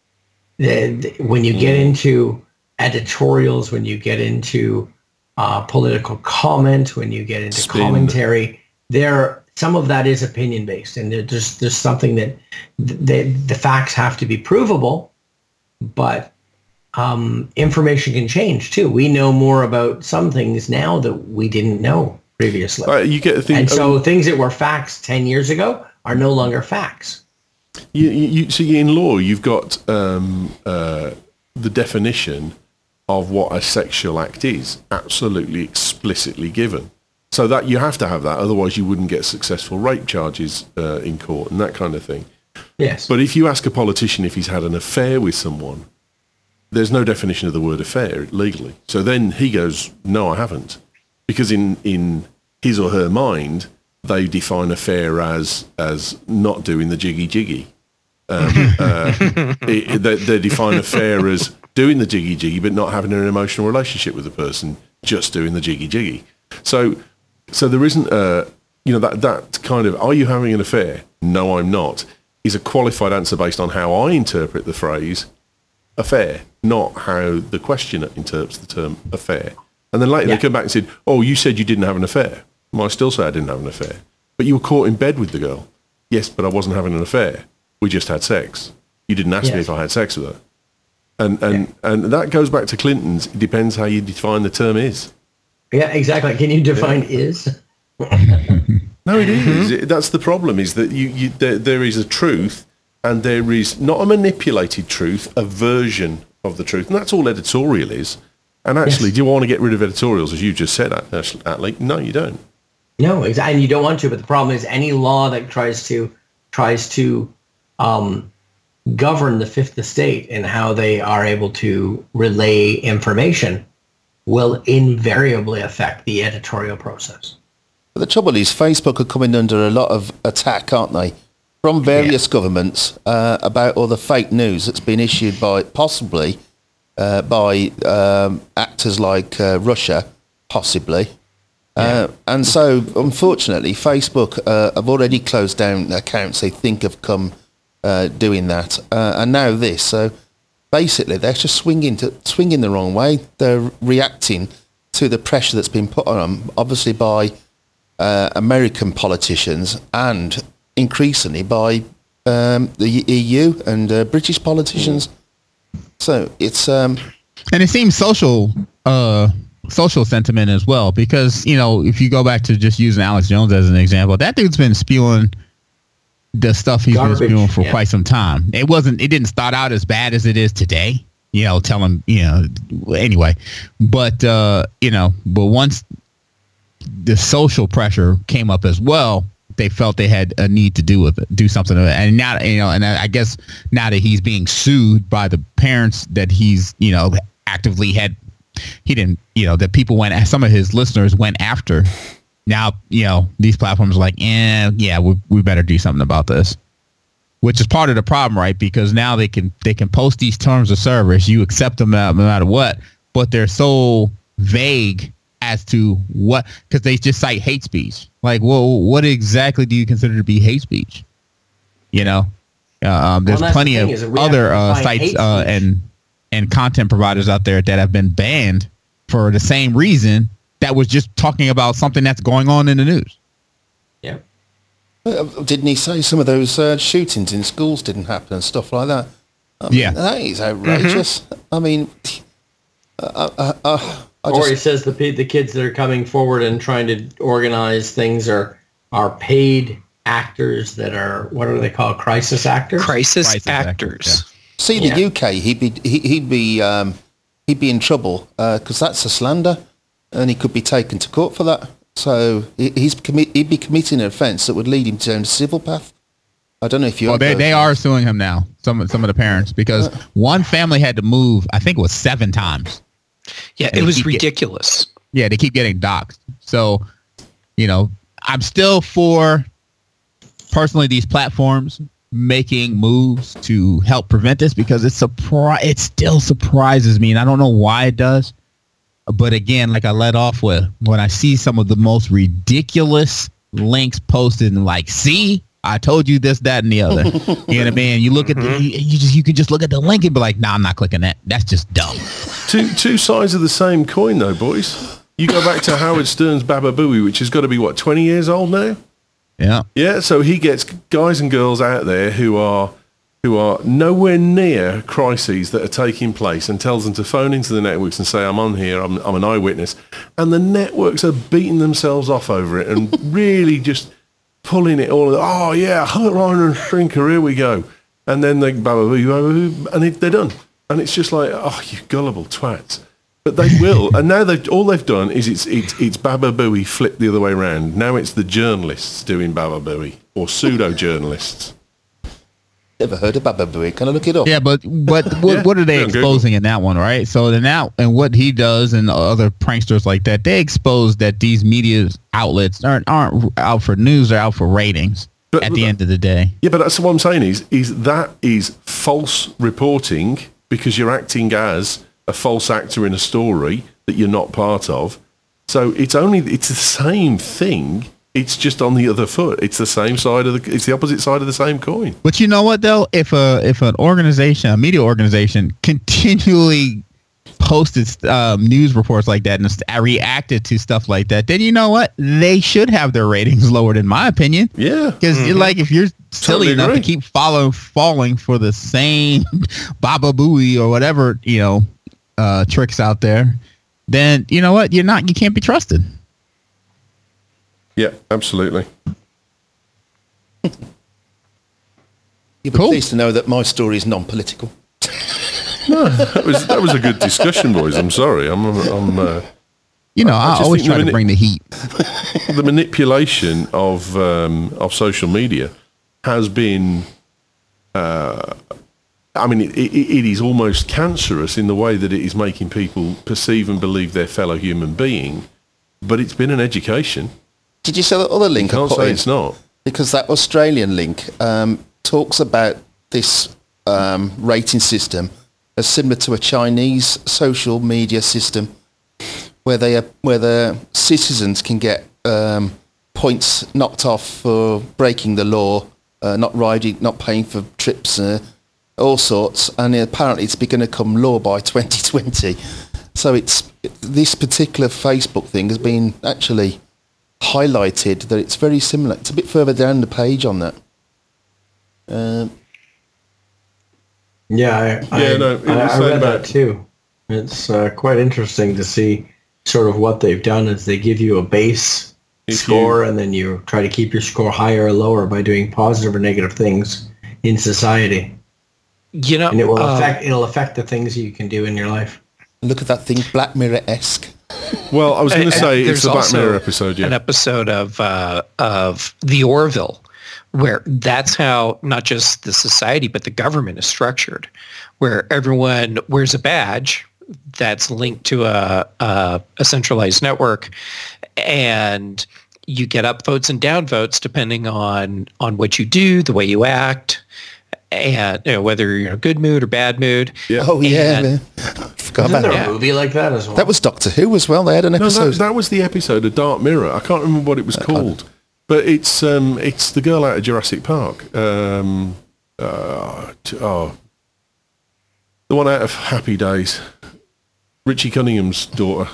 When you get into editorials, when you get into uh, political comment, when you get into Spin. commentary, there some of that is opinion based, and there's there's something that the, the facts have to be provable, but um, information can change too. We know more about some things now that we didn't know previously. Uh, you get the thing, and so um, things that were facts ten years ago are no longer facts. You, you, you see, in law, you've got um, uh, the definition of what a sexual act is absolutely explicitly given. So that you have to have that, otherwise you wouldn't get successful rape charges uh, in court and that kind of thing. Yes. But if you ask a politician if he's had an affair with someone, there's no definition of the word affair legally. So then he goes, no, I haven't. Because in, in his or her mind, they define affair as as not doing the jiggy jiggy. Um, uh, it, they, they define affair as doing the jiggy jiggy, but not having an emotional relationship with the person, just doing the jiggy jiggy. So, so there isn't a, you know, that that kind of, are you having an affair? No, I'm not, is a qualified answer based on how I interpret the phrase affair, not how the questioner interprets the term affair. And then later Yeah. they come back and said, oh, you said you didn't have an affair. Well, I still say I didn't have an affair. But you were caught in bed with the girl. Yes, but I wasn't having an affair. We just had sex. You didn't ask me Yes. if I had sex with her. And and, and that goes back to Clinton's, it depends how you define the term is. Yeah, exactly. Can you define is? No, it is. It- That's the problem, is that you, you there, there is a truth, and there is not a manipulated truth, a version of the truth. And that's all editorial is. And actually, Yes. do you want to get rid of editorials, as you just said, Atlee? No, you don't. No, exactly. And you don't want to, but the problem is any law that tries to tries to um, govern the fifth estate and how they are able to relay information will invariably affect the editorial process. But the trouble is, Facebook are coming under a lot of attack, aren't they, from various governments uh, about all the fake news that's been issued by possibly uh, by um, actors like uh, Russia, possibly. Uh, and so, unfortunately, Facebook uh, have already closed down accounts they think have come uh, doing that, uh, and now this. So basically, they're just swinging to swinging the wrong way. They're reacting to the pressure that's been put on them, obviously by uh, American politicians and increasingly by um, the E U and uh, British politicians. So it's um, And it seems social, uh, social sentiment as well, because, you know, if you go back to just using Alex Jones as an example, that dude's been spewing the stuff he's Garbage, been spewing for yeah. quite some time. It wasn't, it didn't start out as bad as it is today, you know, telling, you know, anyway, but, uh, you know, but once the social pressure came up as well, they felt they had a need to do with it, do something with it. And now, you know, and I guess now that he's being sued by the parents that he's, you know, actively had, he didn't, you know, that people went, some of his listeners went after. Now, you know, these platforms are like, eh, yeah, we we better do something about this, which is part of the problem, right? Because now they can they can post these terms of service, you accept them no matter what, but they're so vague as to what, because they just cite hate speech. Like, well, what exactly do you consider to be hate speech? You know, um, there's that's plenty the of thing, is that we have other to uh, define sites hate uh, speech. and and content providers out there that have been banned for the same reason, that was just talking about something that's going on in the news. Yeah. Uh, Didn't he say some of those uh, shootings in schools didn't happen and stuff like that? I mean, Yeah. that is outrageous. I mean, uh, uh, uh, I Or he just, says the pe- the kids that are coming forward and trying to organize things are are paid actors that are, what are they called, crisis actors? Crisis, Crisis actors. actors, see the yeah. U K, he'd be he, he'd be um, he'd be in trouble because that's a slander, and he could be taken to court for that. So he, he's commi- he'd be committing an offence that would lead him down a civil path. I don't know if you. Well, heard they those they things. are suing him now. Some some of the parents, because one family had to move. I think it was seven times. Yeah, it And was keep get- ridiculous. Yeah, they keep getting doxxed. So, you know, I'm still for, personally, these platforms making moves to help prevent this, because it's surpri- it still surprises me, and I don't know why it does. But again, like I led off with, when I see some of the most ridiculous links posted, and like, see, I told you this, that, and the other. You know what I mean? You look at the, you, you just you can just look at the link and be like, nah, I'm not clicking that. That's just dumb. Two two sides of the same coin, though, boys. You go back to Howard Stern's Baba Booey, which has got to be, what, twenty years old now? Yeah. Yeah, so he gets guys and girls out there who are who are nowhere near crises that are taking place and tells them to phone into the networks and say, I'm on here, I'm, I'm an eyewitness. And the networks are beating themselves off over it and really just pulling it all. Oh, yeah, Hurt, Ryan and Shrinker, here we go. And then they, blah, blah, blah, blah, blah, and it, they're done. And it's just like, oh, you gullible twats. But they will. And now they've all they've done is it's it's, it's Baba Booey flipped the other way around. Now it's the journalists doing Baba Booey, or pseudo-journalists. Never heard of Baba Booey. Can I look it up? Yeah, but but what, Yeah, what are they yeah, exposing in that one, right? So then now, and what he does and other pranksters like that, they expose that these media outlets aren't aren't out for news, they're out for ratings But- at the end of the day. Yeah, but that's what I'm saying is is that is false reporting because you're acting as a false actor in a story that you're not part of. So it's only it's the same thing. It's just on the other foot. It's the same side of the. It's the opposite side of the same coin. But you know what though? If a if an organization, a media organization, continually posted um, news reports like that and st- reacted to stuff like that, then you know what? They should have their ratings lowered, in my opinion. Yeah, Because like if you're silly Totally enough agree. to keep follow falling for the same Baba Booey or whatever, you know, uh, tricks out there, then you know what? You're not. You can't be trusted. yeah, absolutely. You'll be Cool. pleased to know that my story is non-political. That was that was a good discussion, boys. I'm sorry. I'm I'm uh, You know, I I, just always think the try to minute- bring the heat. the manipulation of um, of social media has been. Uh, I mean, it, it, it is almost cancerous in the way that it is making people perceive and believe their fellow human being. But it's been an education. Did you see that other link I Can't put say in? it's not. Because that Australian link um, talks about this um, rating system as similar to a Chinese social media system, where they are, where the citizens can get um, points knocked off for breaking the law, uh, not riding, not paying for trips, uh, all sorts. And apparently, it's going to come law by twenty twenty. So it's this particular Facebook thing has been actually highlighted that it's very similar. It's a bit further down the page on that. Um, Yeah, I, Yeah, I, no, it I, was I saying read about- that too. It's uh, quite interesting to see sort of what they've done is they give you a base If score and then you try to keep your score higher or lower by doing positive or negative things in society. You know, And it will um, affect it'll affect the things you can do in your life. look at that thing, Black Mirror-esque. Well, I was going and to say it's there's the Black also Mirror episode. An Yeah, episode of uh, of The Orville, where that's how not just the society but the government is structured, where everyone wears a badge that's linked to a a, a centralized network, and you get up votes and down votes depending on on what you do, the way you act, and you know, whether you're in a good mood or bad mood. Yeah. Oh yeah, And- man. Forgot Isn't about there that. a movie like that as well? That was Doctor Who as well. They had an no, episode. that, that was the episode of Dark Mirror. I can't remember what it was called, but it's um, it's the girl out of Jurassic Park. Um, uh, t- oh, the one out of Happy Days. Richie Cunningham's daughter.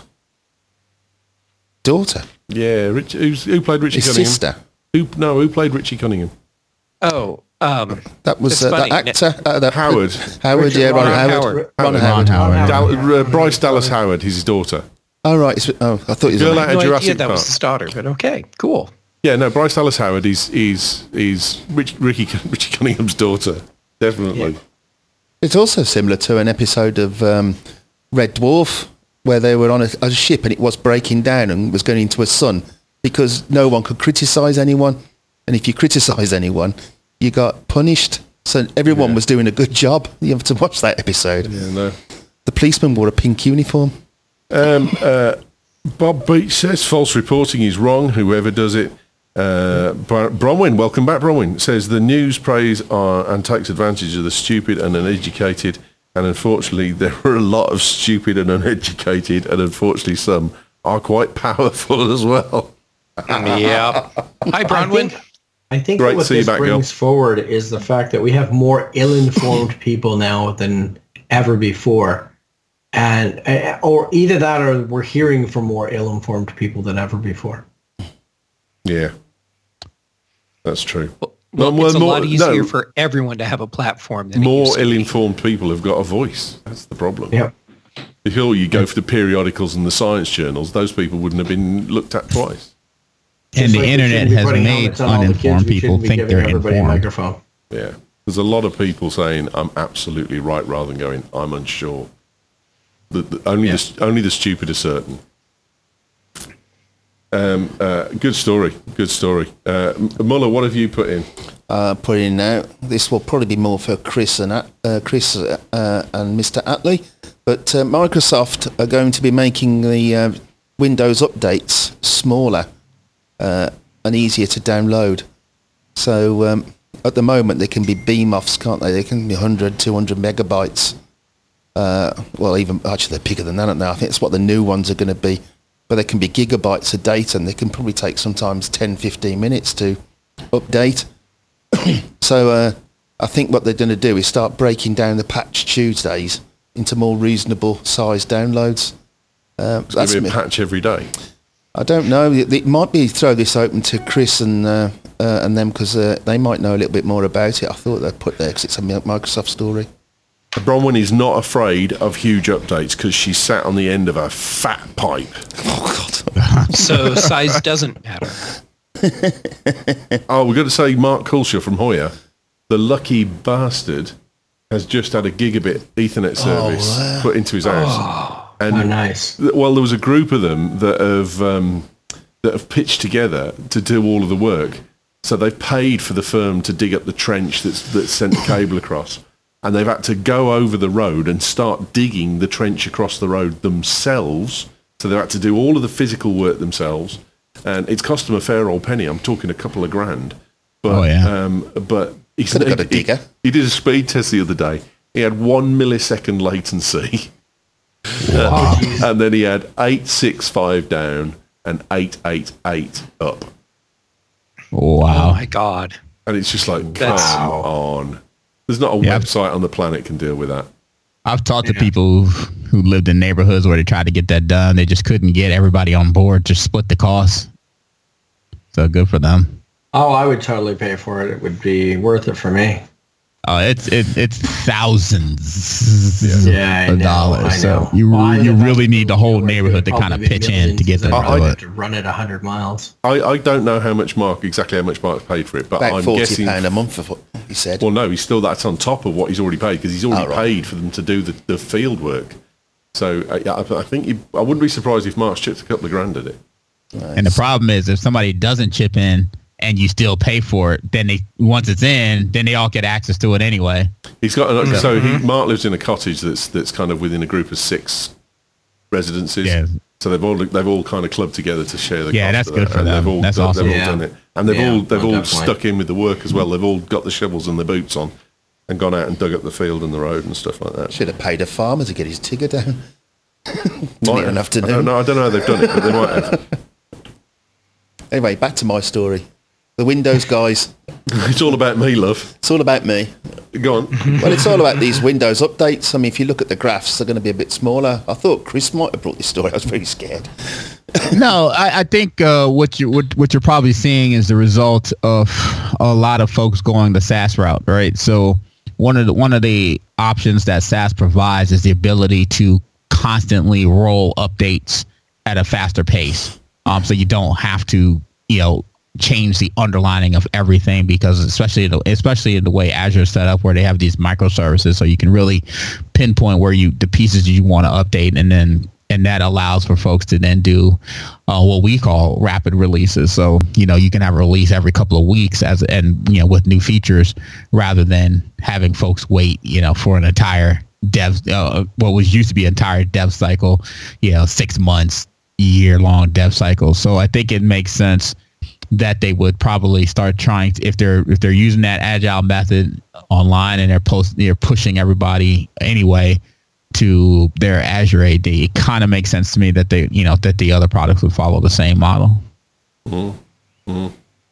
Daughter, Yeah, Rich, who's, who played Richie his Cunningham? sister. Who no? Who played Richie Cunningham? Oh, um, That was It's uh, funny. that actor. Uh, that, Howard. Howard, Richard yeah, Ron, Ron Howard. Howard. Ron Howard. Howard. Ron Howard. Dal- uh, Bryce Dallas Howard, is his daughter. Oh right, it's, oh, I thought he was. Girl on- out of no idea Jurassic that Park. was his daughter, but okay, cool. Yeah, no, Bryce Dallas Howard is is is Rich, Ricky Richie Cunningham's daughter, definitely. It's also similar to an episode of um, Red Dwarf where they were on a, a ship and it was breaking down and was going into a sun because no one could criticize anyone, and if you criticize anyone, you got punished. So everyone Yeah. was doing a good job. You have to watch that episode. Yeah, no. The policeman wore a pink uniform. Um, uh, Bob Beach says false reporting is wrong. Whoever does it. Uh, Br- Bronwyn, welcome back, Bronwyn, says the news preys on and takes advantage of the stupid and uneducated, and unfortunately there are a lot of stupid and uneducated, and unfortunately some are quite powerful as well. Yeah. Hi, I Bronwyn. think, I think Great that what to see you this back, Gil. brings forward is the fact that we have more ill-informed people now than ever before. And uh, or either that or we're hearing from more ill-informed people than ever before. Yeah, that's true. Well, Well, it's a more- lot easier no. for everyone to have a platform than it More used to be. ill-informed people have got a voice. That's the problem. Yep. If all you go for the periodicals and the science journals, those people wouldn't have been looked at twice. And Just the like we internet shouldn't be has putting made helmets on all the kids, uninformed we people shouldn't be think giving they're everybody a informed. microphone. Yeah. There's a lot of people saying, I'm absolutely right, rather than going, I'm unsure. The, the, only, Yeah. the, only the stupid are certain. Um, uh, good story. Good story. Uh, M- Muller, what have you put in? Uh, put in now. This will probably be more for Chris and At- uh, Chris uh, and Mister Attlee, but uh, Microsoft are going to be making the uh, Windows updates smaller uh, and easier to download. So um, at the moment they can be beam-offs, can't they? They can be one hundred, two hundred megabytes. Uh, well, even actually they're bigger than that now. I think that's what the new ones are going to be. But they can be gigabytes of data, and they can probably take sometimes ten, fifteen minutes to update. So uh, I think what they're going to do is start breaking down the Patch Tuesdays into more reasonable sized downloads. Uh, It's that's going to be me. a patch every day. I don't know. It, it might be throw this open to Chris and uh, uh, and them because uh, they might know a little bit more about it. I thought they'd put there because it's a Mi- Microsoft story. Bronwyn is not afraid of huge updates because she sat on the end of a fat pipe. Oh God! So size doesn't matter. Oh, we've got to say Mark Kulsher from Hoya, the lucky bastard, has just had a gigabit Ethernet service wow. put into his house. And Oh, nice. well, there was a group of them that have um, that have pitched together to do all of the work. So they've paid for the firm to dig up the trench that's that sent the cable across, and they've had to go over the road and start digging the trench across the road themselves. So they've had to do all of the physical work themselves, and it's cost them a fair old penny. I'm talking a couple of grand. But, Oh, yeah. Um, but he Could have got a he- digger. He, did a speed test the other day. He had one millisecond latency. Wow. And then he had eight six five down and eight eight eight up. Oh Wow. my God. And it's just like, come That's- on. There's not a Yeah. website on the planet can deal with that. I've talked to people who who lived in neighborhoods where they tried to get that done. They just couldn't get everybody on board to split the cost. So good for them. Oh, I would totally pay for it. It would be worth it for me. Oh, it's it, it's thousands Yeah, I of know, dollars. I So know. you Well, I you live really out need the in whole where neighborhood to it'd kind of probably be pitch in to get millions, them and to I- do I'd it. have to run it one hundred miles. I, I don't know how much Mark, exactly how much Mark's paid for it, but About I'm forty guessing... pound a month for what he said. Well, no, he's still, that's on top of what he's already paid because he's already Oh, right. paid for them to do the, the field work. So I, I I think you, I wouldn't be surprised if Mark's chipped a couple of grand at it. And the problem is, if somebody doesn't chip in and you still pay for it, then they once it's in, then they all get access to it anyway. He's got an, so he, Mark lives in a cottage that's that's kind of within a group of six residences. Yeah. So they've all they've all kind of clubbed together to share the Yeah, cost that's of good that, for and them. They've all, That's they've awesome. all Yeah. done it, and they've Yeah, all they've oh, all definitely. stuck in with the work as well. They've all got the shovels and the boots on, and gone out and dug up the field and the road and stuff like that. Should have paid a farmer to get his tigger down. Might an have. afternoon. I don't know. I don't know how they've done it, but they might have. Anyway, back to my story. The Windows guys. It's all about me, love. It's all about me. Go on. Well, it's all about these Windows updates. I mean, if you look at the graphs, they're going to be a bit smaller. I thought Chris might have brought this story. I was very scared. No, I, I think uh, what you what, what you're probably seeing is the result of a lot of folks going the SaaS route, right? So one of the one of the options that SaaS provides is the ability to constantly roll updates at a faster pace. Um, so you don't have to, you know, change the underlining of everything, because especially the, especially in the way Azure is set up, where they have these microservices, so you can really pinpoint where you the pieces you want to update, and then and that allows for folks to then do uh, what we call rapid releases. So you know you can have a release every couple of weeks as and you know with new features, rather than having folks wait you know for an entire dev uh, what was used to be an entire dev cycle, you know six months, year long dev cycle. So I think it makes sense that they would probably start trying to, if they're if they're using that agile method online and they're post they're pushing everybody anyway to their Azure A D. It kind of makes sense to me that they you know that the other products would follow the same model. Mm-hmm. Mm-hmm.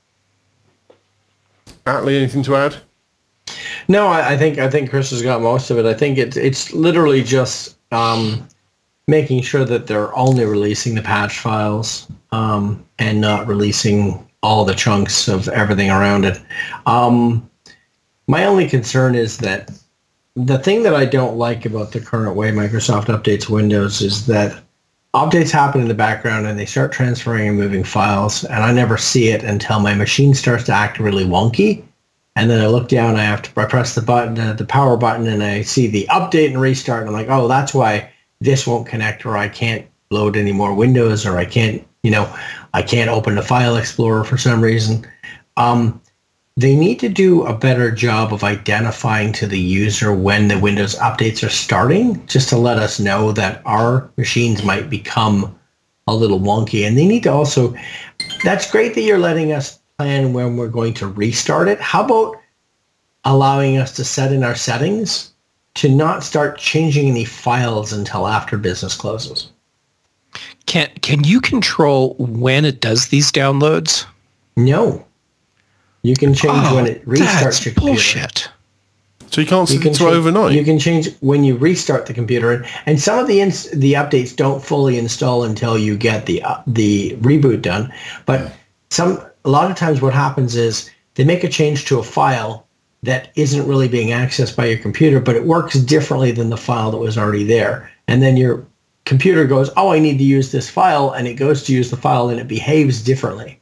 Attlee, anything to add? No, I, I think I think Chris has got most of it. I think it's it's literally just um, making sure that they're only releasing the patch files um, and not releasing all the chunks of everything around it. Um, my only concern is that the thing that I don't like about the current way Microsoft updates Windows is that updates happen in the background and they start transferring and moving files, and I never see it until my machine starts to act really wonky. And then I look down, I have to I press the button, uh, the power button, and I see the update and restart. And I'm like, oh, that's why this won't connect, or I can't load any more windows, or I can't, you know, I can't open the File Explorer for some reason. Um, they need to do a better job of identifying to the user when the Windows updates are starting, just to let us know that our machines might become a little wonky. And they need to also, that's great that you're letting us plan when we're going to restart it. How about allowing us to set in our settings to not start changing any files until after business closes? Can can you control when it does these downloads? No. You can change Oh, when it restarts that's your computer. bullshit. So you can't You set can it to change, overnight. You can change when you restart the computer, and, and some of the ins, the updates don't fully install until you get the uh, the reboot done. But some a lot of times, what happens is they make a change to a file that isn't really being accessed by your computer, but it works differently than the file that was already there. And then your computer goes, "Oh, I need to use this file," and it goes to use the file, and it behaves differently.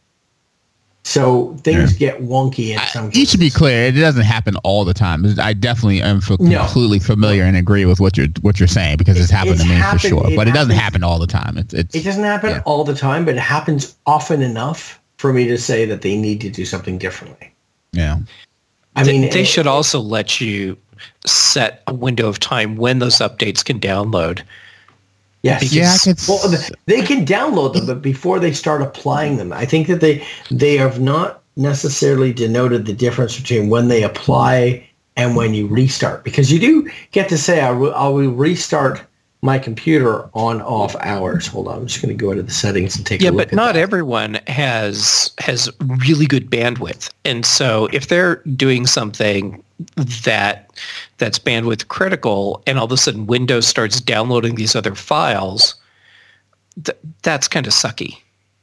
So things yeah. get wonky in some cases. You should be clear. It doesn't happen all the time. I definitely am f- No. completely familiar and agree with what you're what you're saying, because it's happened It's to me happened- for sure. it But it doesn't happens- happen all the time. It's, it's It doesn't happen yeah. all the time, but it happens often enough for me to say that they need to do something differently. yeah. I They, mean, they it- should also let you set a window of time when those updates can download. Yes. Yeah, I could s- Well, they can download them, but before they start applying them, I think that they they have not necessarily denoted the difference between when they apply and when you restart, because you do get to say, I will, I will restart my computer on off hours. Hold on, I'm just going to go into the settings and take Yeah, a look but at not that. everyone has has really good bandwidth, and so if they're doing something that that's bandwidth critical, and all of a sudden Windows starts downloading these other files, th- that's kind of sucky.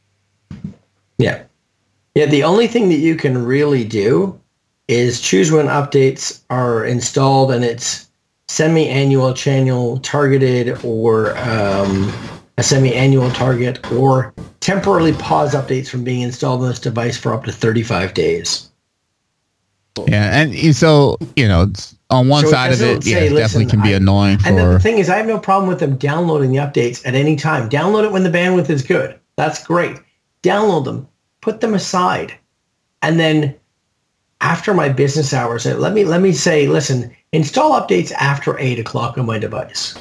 Yeah. Yeah, the only thing that you can really do is choose when updates are installed, and it's semi-annual, channel targeted, or um, a semi-annual target, or temporarily pause updates from being installed on this device for up to thirty-five days. Yeah, and so, you know, it's- on one So it side of doesn't it, yeah, say, it definitely listen, can be I- annoying And then the for. thing is, I have no problem with them downloading the updates at any time. Download it when the bandwidth is good. That's great. Download them, put them aside, and then after my business hours, let me let me say, listen, install updates after eight o'clock on my device,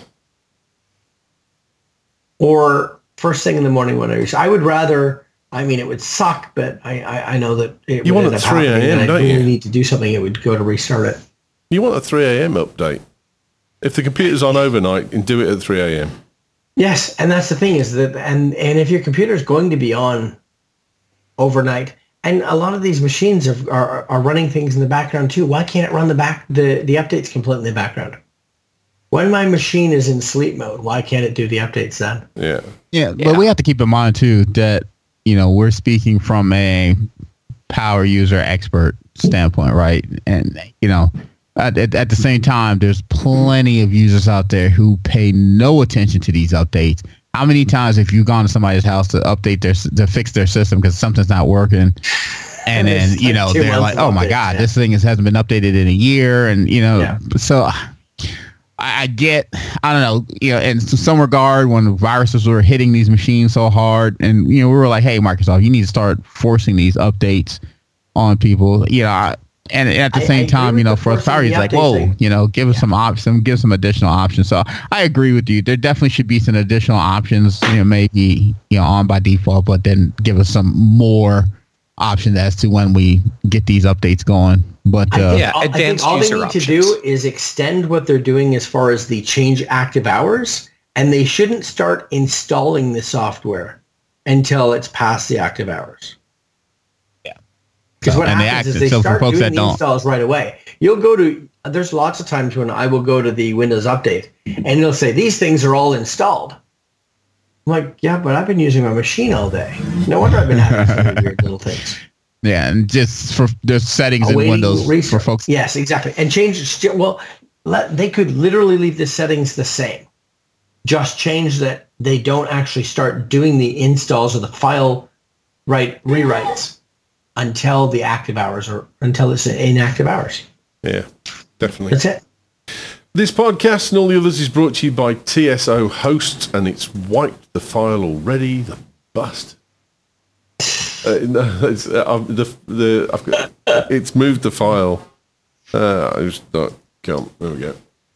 or first thing in the morning when I reach. I would rather. I mean, it would suck, but I I, I know that it You would want end it up three a.m., happening, and I don't really you? need to do something. It would go to restart it. You want a three a.m. update. If the computer's on overnight, and do it at three a.m. Yes, and that's the thing is that, and and if your computer is going to be on overnight, and a lot of these machines are, are are running things in the background too. Why can't it run the back the the updates completely in the background? When my machine is in sleep mode, why can't it do the updates then? Yeah. Yeah, Yeah. but we have to keep in mind too that, you know, we're speaking from a power user expert standpoint, right? And, you know, at, at, at the same time, there's plenty of users out there who pay no attention to these updates. How many times have you gone to somebody's house to update their to fix their system because something's not working, and then It's you like know two they're months like, of "Oh my updates, god, yeah. this thing is, hasn't been updated in a year," and you know, Yeah. so I, I get, I don't know, you know, in some regard, when viruses were hitting these machines so hard, and you know, we were like, "Hey, Microsoft, you need to start forcing these updates on people," you know. I, And at the I- I same agree time, with you know, the for forcing authorities, the like, updates whoa, thing. you know, give us some options, give some additional options. So I agree with you. There definitely should be some additional options, you know, maybe, you know, on by default, but then give us some more options as to when we get these updates going. But I uh, think, Yeah, all, I think advanced all they user need options. to do is extend what they're doing as far as the change active hours, and they shouldn't start installing the software until it's past the active hours. Because So- what and they happens is active. they So for start folks doing that the don't- installs right away. You'll go to, there's lots of times when I will go to the Windows Update, and it'll say, these things are all installed. I'm like, yeah, but I've been using my machine all day. No wonder I've been having so many weird little things. Yeah, and just for there's settings Awaiting in Windows restart. for folks. Yes, exactly. And change it. Still, well, let, they could literally leave the settings the same. Just change that they don't actually start doing the installs or the file right rewrites until the active hours or until it's inactive hours. Yeah, definitely. That's it. This podcast and all the others is brought to you by T S O Host, and it's wiped the file already. The bust. Uh, no, it's, uh, I've, the the I've got, it's moved the file. Uh, I just don't come. There we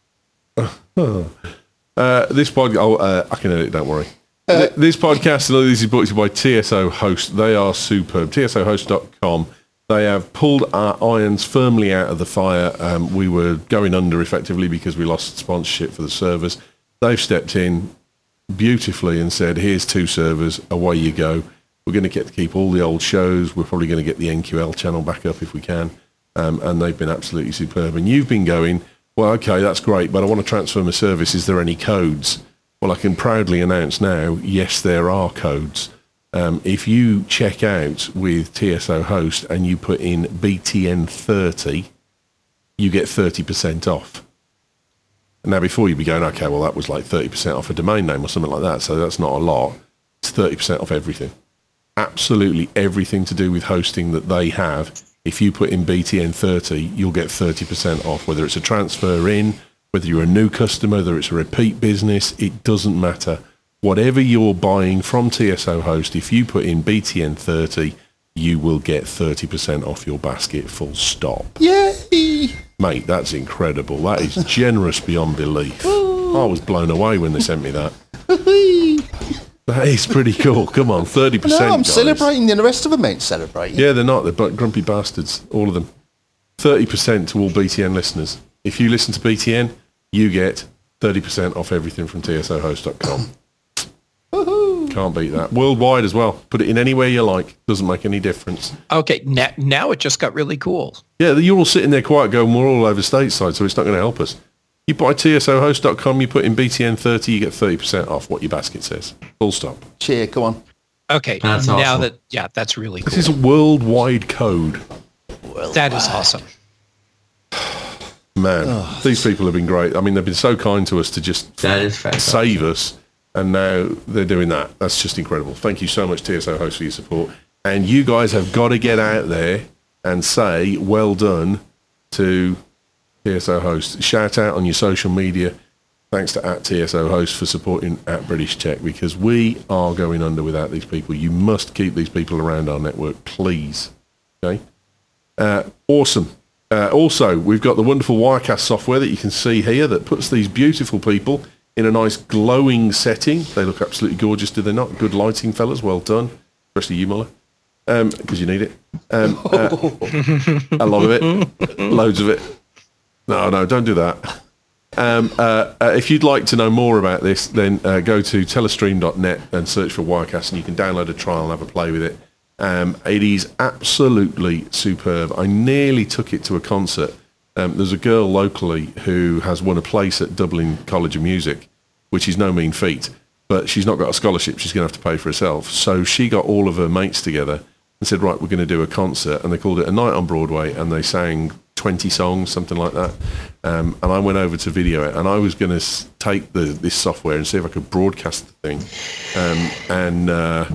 go. uh, this pod. Oh, uh, I can edit. Don't worry. Uh, this podcast and all this is brought to you by T S O Host. They are superb. T S O host dot com. They have pulled our irons firmly out of the fire. Um, we were going under effectively because we lost sponsorship for the servers. They've stepped in beautifully and said, here's two servers, away you go. We're going to get to keep all the old shows. We're probably going to get the N Q L channel back up if we can. Um, and they've been absolutely superb. And you've been going, well, okay, that's great, but I want to transfer my service. Is there any codes? Well, I can proudly announce now, yes, there are codes. Um, if you check out with T S O Host and you put in B T N thirty, you get thirty percent off. Now, before you'd be going, okay, well, that was like thirty percent off a domain name or something like that, so that's not a lot. It's thirty percent off everything. Absolutely everything to do with hosting that they have. If you put in B T N thirty, you'll get thirty percent off, whether it's a transfer in, whether you're a new customer, whether it's a repeat business, it doesn't matter. Whatever you're buying from T S O Host, if you put in B T N thirty, you will get thirty percent off your basket, full stop. Yay! Mate, that's incredible. That is generous beyond belief. I was blown away when they sent me that. That is pretty cool. Come on, thirty percent, No, I'm guys. celebrating, and the rest of them ain't celebrating. Yeah, they're not. They're but grumpy bastards, all of them. thirty percent to all B T N listeners. If you listen to B T N, you get thirty percent off everything from T S O host dot com. Can't beat that. Worldwide as well. Put it in anywhere you like. Doesn't make any difference. Okay, now, now it just got really cool. Yeah, you're all sitting there quiet going, we're all over stateside, so it's not going to help us. You buy T S O host dot com, you put in B T N thirty, you get thirty percent off what your basket says. Full stop. Cheer, come on. Okay, That's now awesome. that, yeah, that's really cool. This is a worldwide code. That is awesome. Man, these people have been great. I mean, they've been so kind to us to just That is fantastic. save us, and now they're doing that. That's just incredible. Thank you so much, T S O Host, for your support. And you guys have got to get out there and say, well done to T S O Host. Shout out on your social media. Thanks to at T S O Host for supporting at British Tech, because we are going under without these people. You must keep these people around our network, please. Okay? Uh, awesome. Uh, also, we've got the wonderful Wirecast software that you can see here that puts these beautiful people in a nice glowing setting. They look absolutely gorgeous, do they not? Good lighting, fellas. Well done. Especially you, Muller, because um, you need it. Um, uh, a lot of it. Loads of it. No, no, don't do that. Um, uh, uh, if you'd like to know more about this, then uh, go to telestream dot net and search for Wirecast, and you can download a trial and have a play with it. Um, it is absolutely superb. I nearly took it to a concert. Um, there's a girl locally who has won a place at Dublin College of Music, which is no mean feat, but she's not got a scholarship. She's going to have to pay for herself. So she got all of her mates together and said, right, we're going to do a concert. And they called it A Night on Broadway, and they sang twenty songs, something like that. Um, and I went over to video it, and I was going to s- take the, this software and see if I could broadcast the thing. Um, and uh,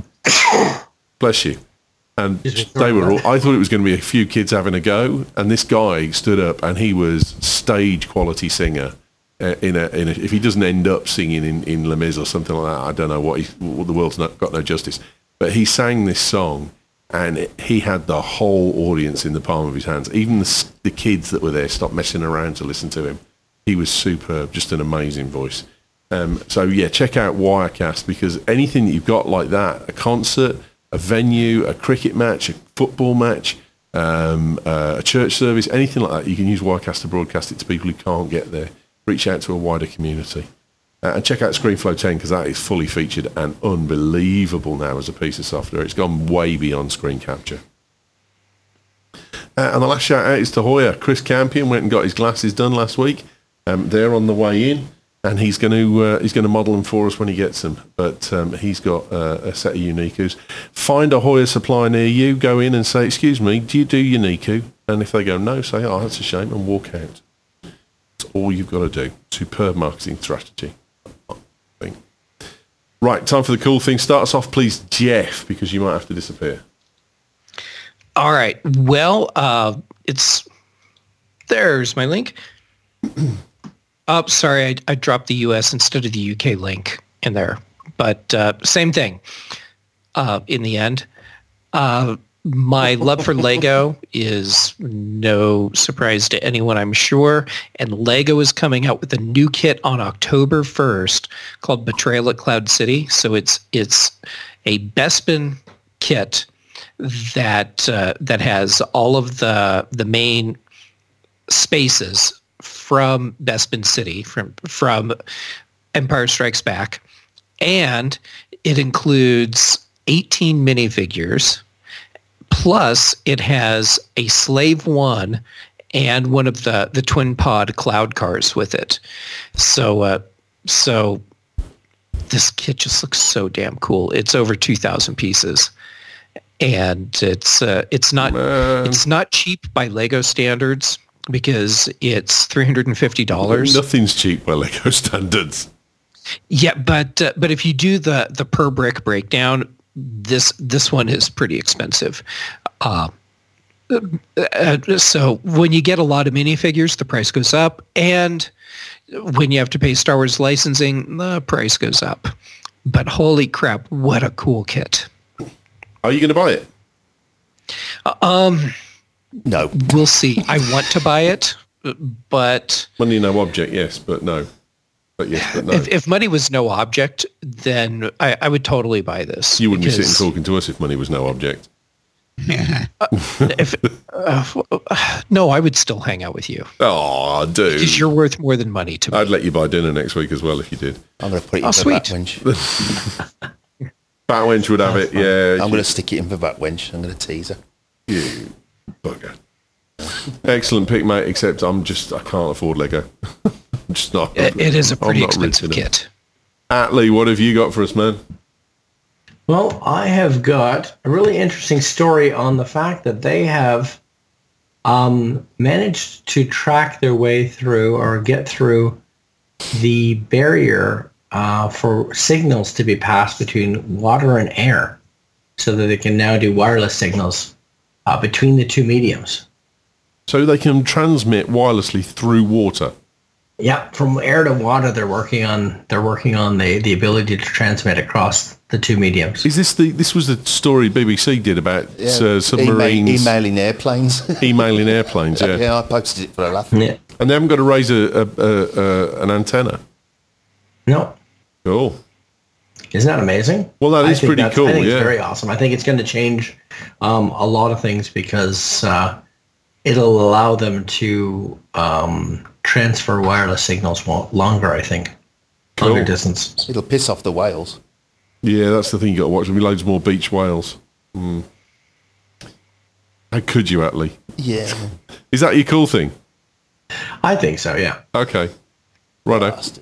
bless you. And they were all, I thought it was going to be a few kids having a go, and this guy stood up, and he was stage quality singer. Uh, in a, in a, if he doesn't end up singing in, in Les Mis or something like that, I don't know what, he, what the world's not, got no justice. But he sang this song, and it, he had the whole audience in the palm of his hands. Even the, the kids that were there stopped messing around to listen to him. He was superb, just an amazing voice. Um, so yeah, check out Wirecast, because anything that you've got like that, a concert, a venue, a cricket match, a football match, um, uh, a church service, anything like that, you can use Wirecast to broadcast it to people who can't get there. Reach out to a wider community. Uh, and check out ScreenFlow ten, because that is fully featured and unbelievable now as a piece of software. It's gone way beyond screen capture. Uh, and the last shout out is to Hoya. Chris Campion went and got his glasses done last week. Um, they're on the way in. and he's going to uh, he's going to model them for us when he gets them. But um, he's got uh, a set of Uniqus. Find a Hoya supplier near you. Go in and say, "Excuse me, do you do Uniqu?" And if they go no, say, "Oh, that's a shame," and walk out. That's all you've got to do. Superb marketing strategy. Right, time for the cool thing. Start us off, please, Jeff, because you might have to disappear. All right. Well, uh, it's there's my link. Oh, sorry, I, I dropped the U S instead of the U K link in there, but uh, same thing. Uh, in the end, uh, my love for Lego is no surprise to anyone, I'm sure. And Lego is coming out with a new kit on October first called Betrayal at Cloud City. So it's it's a Bespin kit that uh, that has all of the the main spaces from Bespin City, from from Empire Strikes Back, and it includes eighteen minifigures. Plus, it has a Slave One and one of the, the twin pod cloud cars with it. So, uh, so this kit just looks so damn cool. It's over two thousand pieces, and it's uh, it's not Man. it's not cheap by Lego standards because it's three hundred and fifty dollars. Nothing's cheap by Lego standards. Yeah, but uh, but if you do the the per brick breakdown, this this one is pretty expensive. Uh, uh, so when you get a lot of minifigures, the price goes up, and when you have to pay Star Wars licensing, the price goes up. But holy crap, what a cool kit! Are you going to buy it? Um, No. we'll see. I want to buy it, but Money no object, yes, but no. But yes, but no. if, if money was no object, then I, I would totally buy this. You wouldn't be because- sitting talking to us if money was no object. if, uh, no, I would still hang out with you Oh, dude. because you're worth more than money to me. I'd let you buy dinner next week as well if you did. I'm going to put it Oh, in for sweet. Batwench. Batwench would have it, yeah. I'm going to stick it in for Batwench. I'm going to tease her. You bugger. Excellent pick, mate, except I'm just, I can't afford Lego. I'm just not. It, it is a I'm pretty not rich expensive enough. kit. Atlee, what have you got for us, man? Well, I have got a really interesting story on the fact that they have um, managed to track their way through or get through the barrier uh, for signals to be passed between water and air so that they can now do wireless signals uh, between the two mediums. So they can transmit wirelessly through water. Yeah, from air to water, they're working on they're working on the, the ability to transmit across the two mediums. Is this the, this was the story B B C did about uh, submarines Email, emailing airplanes. emailing airplanes, yeah. Yeah, I posted it for a laugh. Yeah. And they haven't got to raise a, a, a, a an antenna. No, Cool. isn't that amazing? Well, that I is think pretty that's- cool, I think yeah. it's very awesome. I think it's going to change um, a lot of things because uh, it'll allow them to um, transfer wireless signals wa- longer, I think. Cool. Longer distance. It'll piss off the whales. Yeah, that's the thing you got to watch. There'll be loads more beach whales. Mm. How could you, Atlee? Yeah. Is that your cool thing? I think so, yeah. Okay. Righto. Bastard.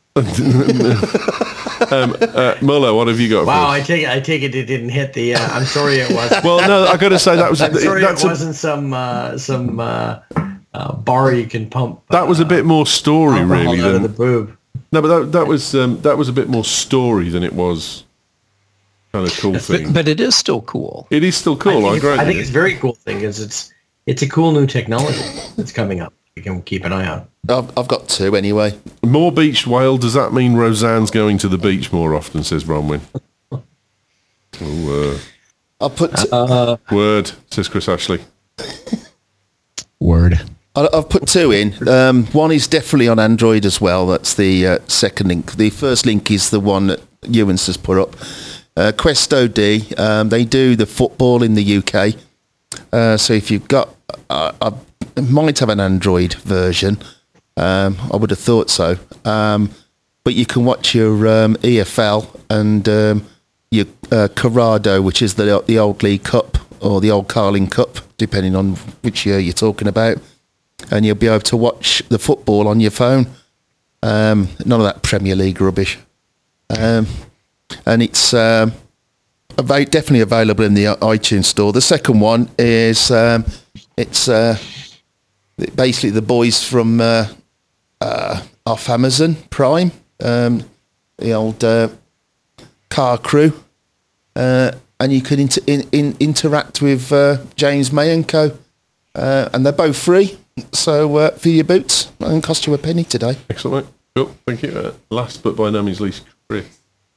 um, uh, Muller, what have you got Wow, for I us? take it, I take it it didn't hit the... Uh, I'm sorry it wasn't. Well, no, I got to say that was I'm sorry that's it a, wasn't some uh, some uh, uh, bar you can pump. that was a bit more story, alcohol really. out of Than, the boob. no, but that, that was um, that was a bit more story than it was kind of cool thing. But, but it is still cool. It is still cool. I, I think, agree. it's, I think with it's you. a very cool thing because it's it's a cool new technology that's coming up. You can keep an eye on. I've, I've got two anyway. More beach whale. Does that mean Roseanne's going to the beach more often? Says Bronwyn. Oh, I'll put t- uh, word, says Chris Ashley. Word. I- I've put two in. Um, one is definitely on Android as well. That's the uh, second link. The first link is the one that Ewan's has put up. Uh, Quest O D. Um, they do the football in the U K. Uh, so if you've got, uh, I might have an Android version. Um, I would have thought so. Um, but you can watch your um, E F L and um, your uh, Corrado, which is the the old League Cup or the old Carling Cup, depending on which year you're talking about. And you'll be able to watch the football on your phone. Um, none of that Premier League rubbish. Um, and it's um, ava- definitely available in the iTunes store. The second one is um, it's uh, basically the boys from uh, uh, off Amazon Prime, um, the old uh, car crew, uh, and you can inter- in, in, interact with uh, James May and Co. Uh, and they're both free. So uh, for your boots, it doesn't cost you a penny today. Excellent. Cool. Thank you. Uh, last but by no means least, Chris.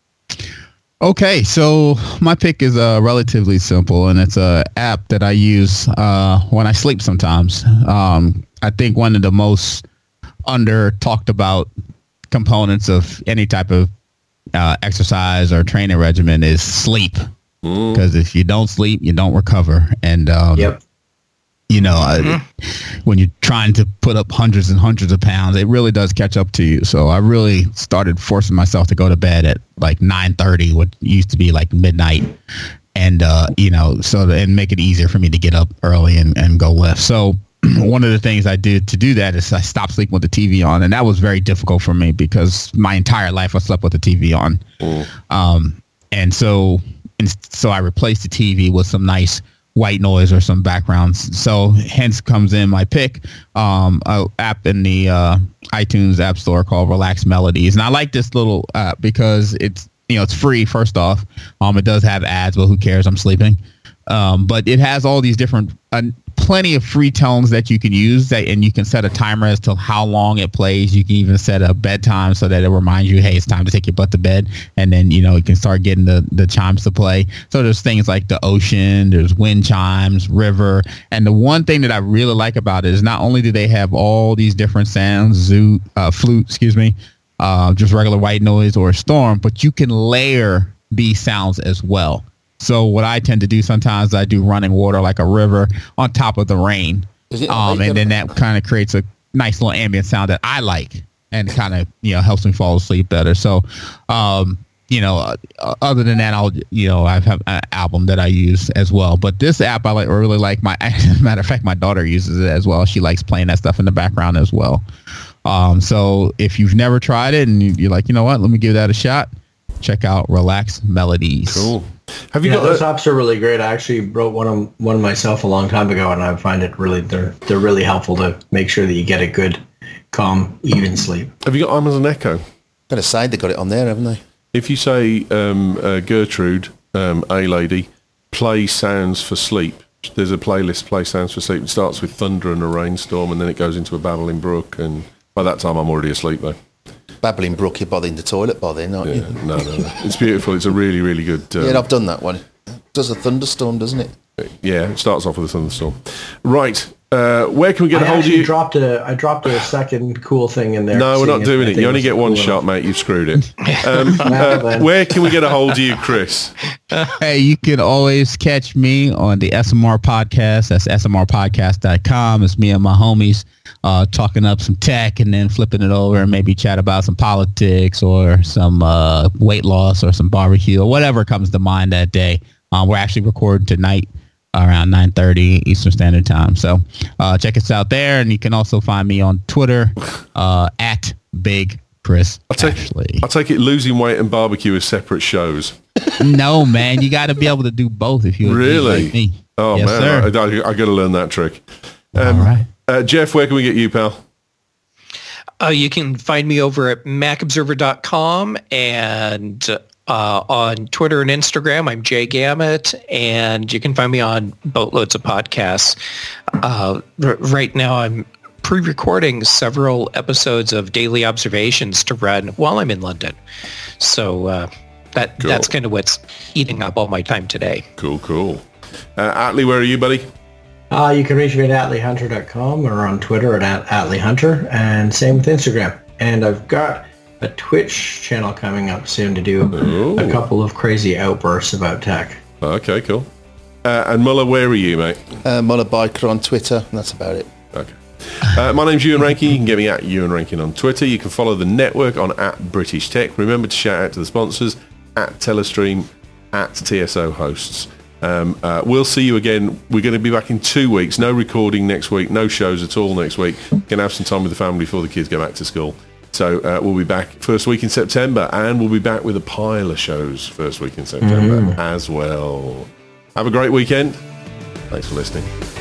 Okay, so my pick is uh, relatively simple, and it's a app that I use uh, when I sleep sometimes. Um, I think one of the most under talked about components of any type of uh, exercise or training regimen is sleep. Because mm. if you don't sleep, you don't recover. And um, yep. you know, mm-hmm. uh, when you're trying to put up hundreds and hundreds of pounds, it really does catch up to you. So I really started forcing myself to go to bed at like nine thirty, what used to be like midnight. And, uh, you know, so to, and make it easier for me to get up early and, and go lift. So one of the things I did to do that is I stopped sleeping with the T V on. And that was very difficult for me because my entire life I slept with the T V on. Mm. Um, and so, and so I replaced the T V with some nice white noise or some backgrounds. So hence comes in my pick, um, a app in the uh, iTunes App Store called Relax Melodies. And I like this little app because it's, you know, it's free. First off, um, it does have ads, but who cares? I'm sleeping. Um, but it has all these different, uh, plenty of free tones that you can use that, and you can set a timer as to how long it plays. You can even set a bedtime so that it reminds you, hey, it's time to take your butt to bed. And then, you know, you can start getting the, the chimes to play. So there's things like the ocean, there's wind chimes, river. And the one thing that I really like about it is not only do they have all these different sounds, zoo, uh, flute, excuse me, uh, just regular white noise or a storm, but you can layer these sounds as well. So what I tend to do sometimes, I do running water like a river on top of the rain. Um, and then that kind of creates a nice little ambient sound that I like and kind of, you know, helps me fall asleep better. So, um, you know, uh, other than that, I'll, you know, I have an album that I use as well. But this app, I like, really like. My, as a matter of fact, my daughter uses it as well. She likes playing that stuff in the background as well. Um, so if you've never tried it and you're like, you know what, let me give that a shot, check out Relax Melodies. Cool. Have you yeah, got those a- apps are really great. I actually wrote one of one myself a long time ago, and I find it really they're they're really helpful to make sure that you get a good, calm, even sleep. Have you got Amazon Echo? I'm going to say they got it on there, haven't they? If you say um, uh, Gertrude, um, a lady, play sounds for sleep. There's a playlist, play sounds for sleep. It starts with thunder and a rainstorm, and then it goes into a babbling brook. And by that time, I'm already asleep though. Babbling brook, you're bothering the toilet by then, aren't Yeah, you? no, no, no. It's beautiful. It's a really, really good. Um, Yeah, I've done that one. It does a thunderstorm, doesn't it? Yeah, it starts off with a thunderstorm. Right. Uh, where can we get I a hold of actually you? dropped a I dropped a second cool thing in there. No, we're seeing not if doing I it. think You only was get one cool shot, enough. mate. You've screwed it. Um, uh, where can we get a hold of you, Chris? Hey, you can always catch me on the S M R podcast. That's S M R podcast dot com. It's me and my homies uh, talking up some tech and then flipping it over and maybe chat about some politics or some uh, weight loss or some barbecue or whatever comes to mind that day. Um, we're actually recording tonight around nine thirty Eastern Standard Time. So uh, check us out there. And you can also find me on Twitter uh, at Big Chris I'll take, Ashley. I'll take it losing weight and barbecue as separate shows. No, man, you got to be able to do both if you're Really? like me. Oh, Yes, man. sir. I, I, I got to learn that trick. Um, All right. uh, Jeff, where can we get you, pal? Uh, you can find me over at mac observer dot com and uh, on Twitter and Instagram, I'm Jay Gamet, and you can find me on boatloads of podcasts. Uh, r- right now, I'm pre-recording several episodes of Daily Observations to run while I'm in London. So uh, that Cool. that's kind of what's eating up all my time today. Cool, cool. Uh, Atlee, where are you, buddy? Uh, you can reach me at atley hunter dot com or on Twitter at atley hunter, and same with Instagram. And I've got a Twitch channel coming up soon to do Ooh. a couple of crazy outbursts about tech. Okay, cool. Uh, and Muller, where are you, mate? Uh, Muller Biker on Twitter, and that's about it. Okay. Uh, my name's Ewan Rankin. You can get me at Ewan Rankin on Twitter. You can follow the network on at British Tech. Remember to shout out to the sponsors at Telestream, at T S O Hosts. Um, uh, we'll see you again. We're going to be back in two weeks. No recording next week. No shows at all next week. Going to have some time with the family before the kids go back to school. So uh, we'll be back first week in September, and we'll be back with a pile of shows first week in September mm. as well. Have a great weekend. Thanks for listening.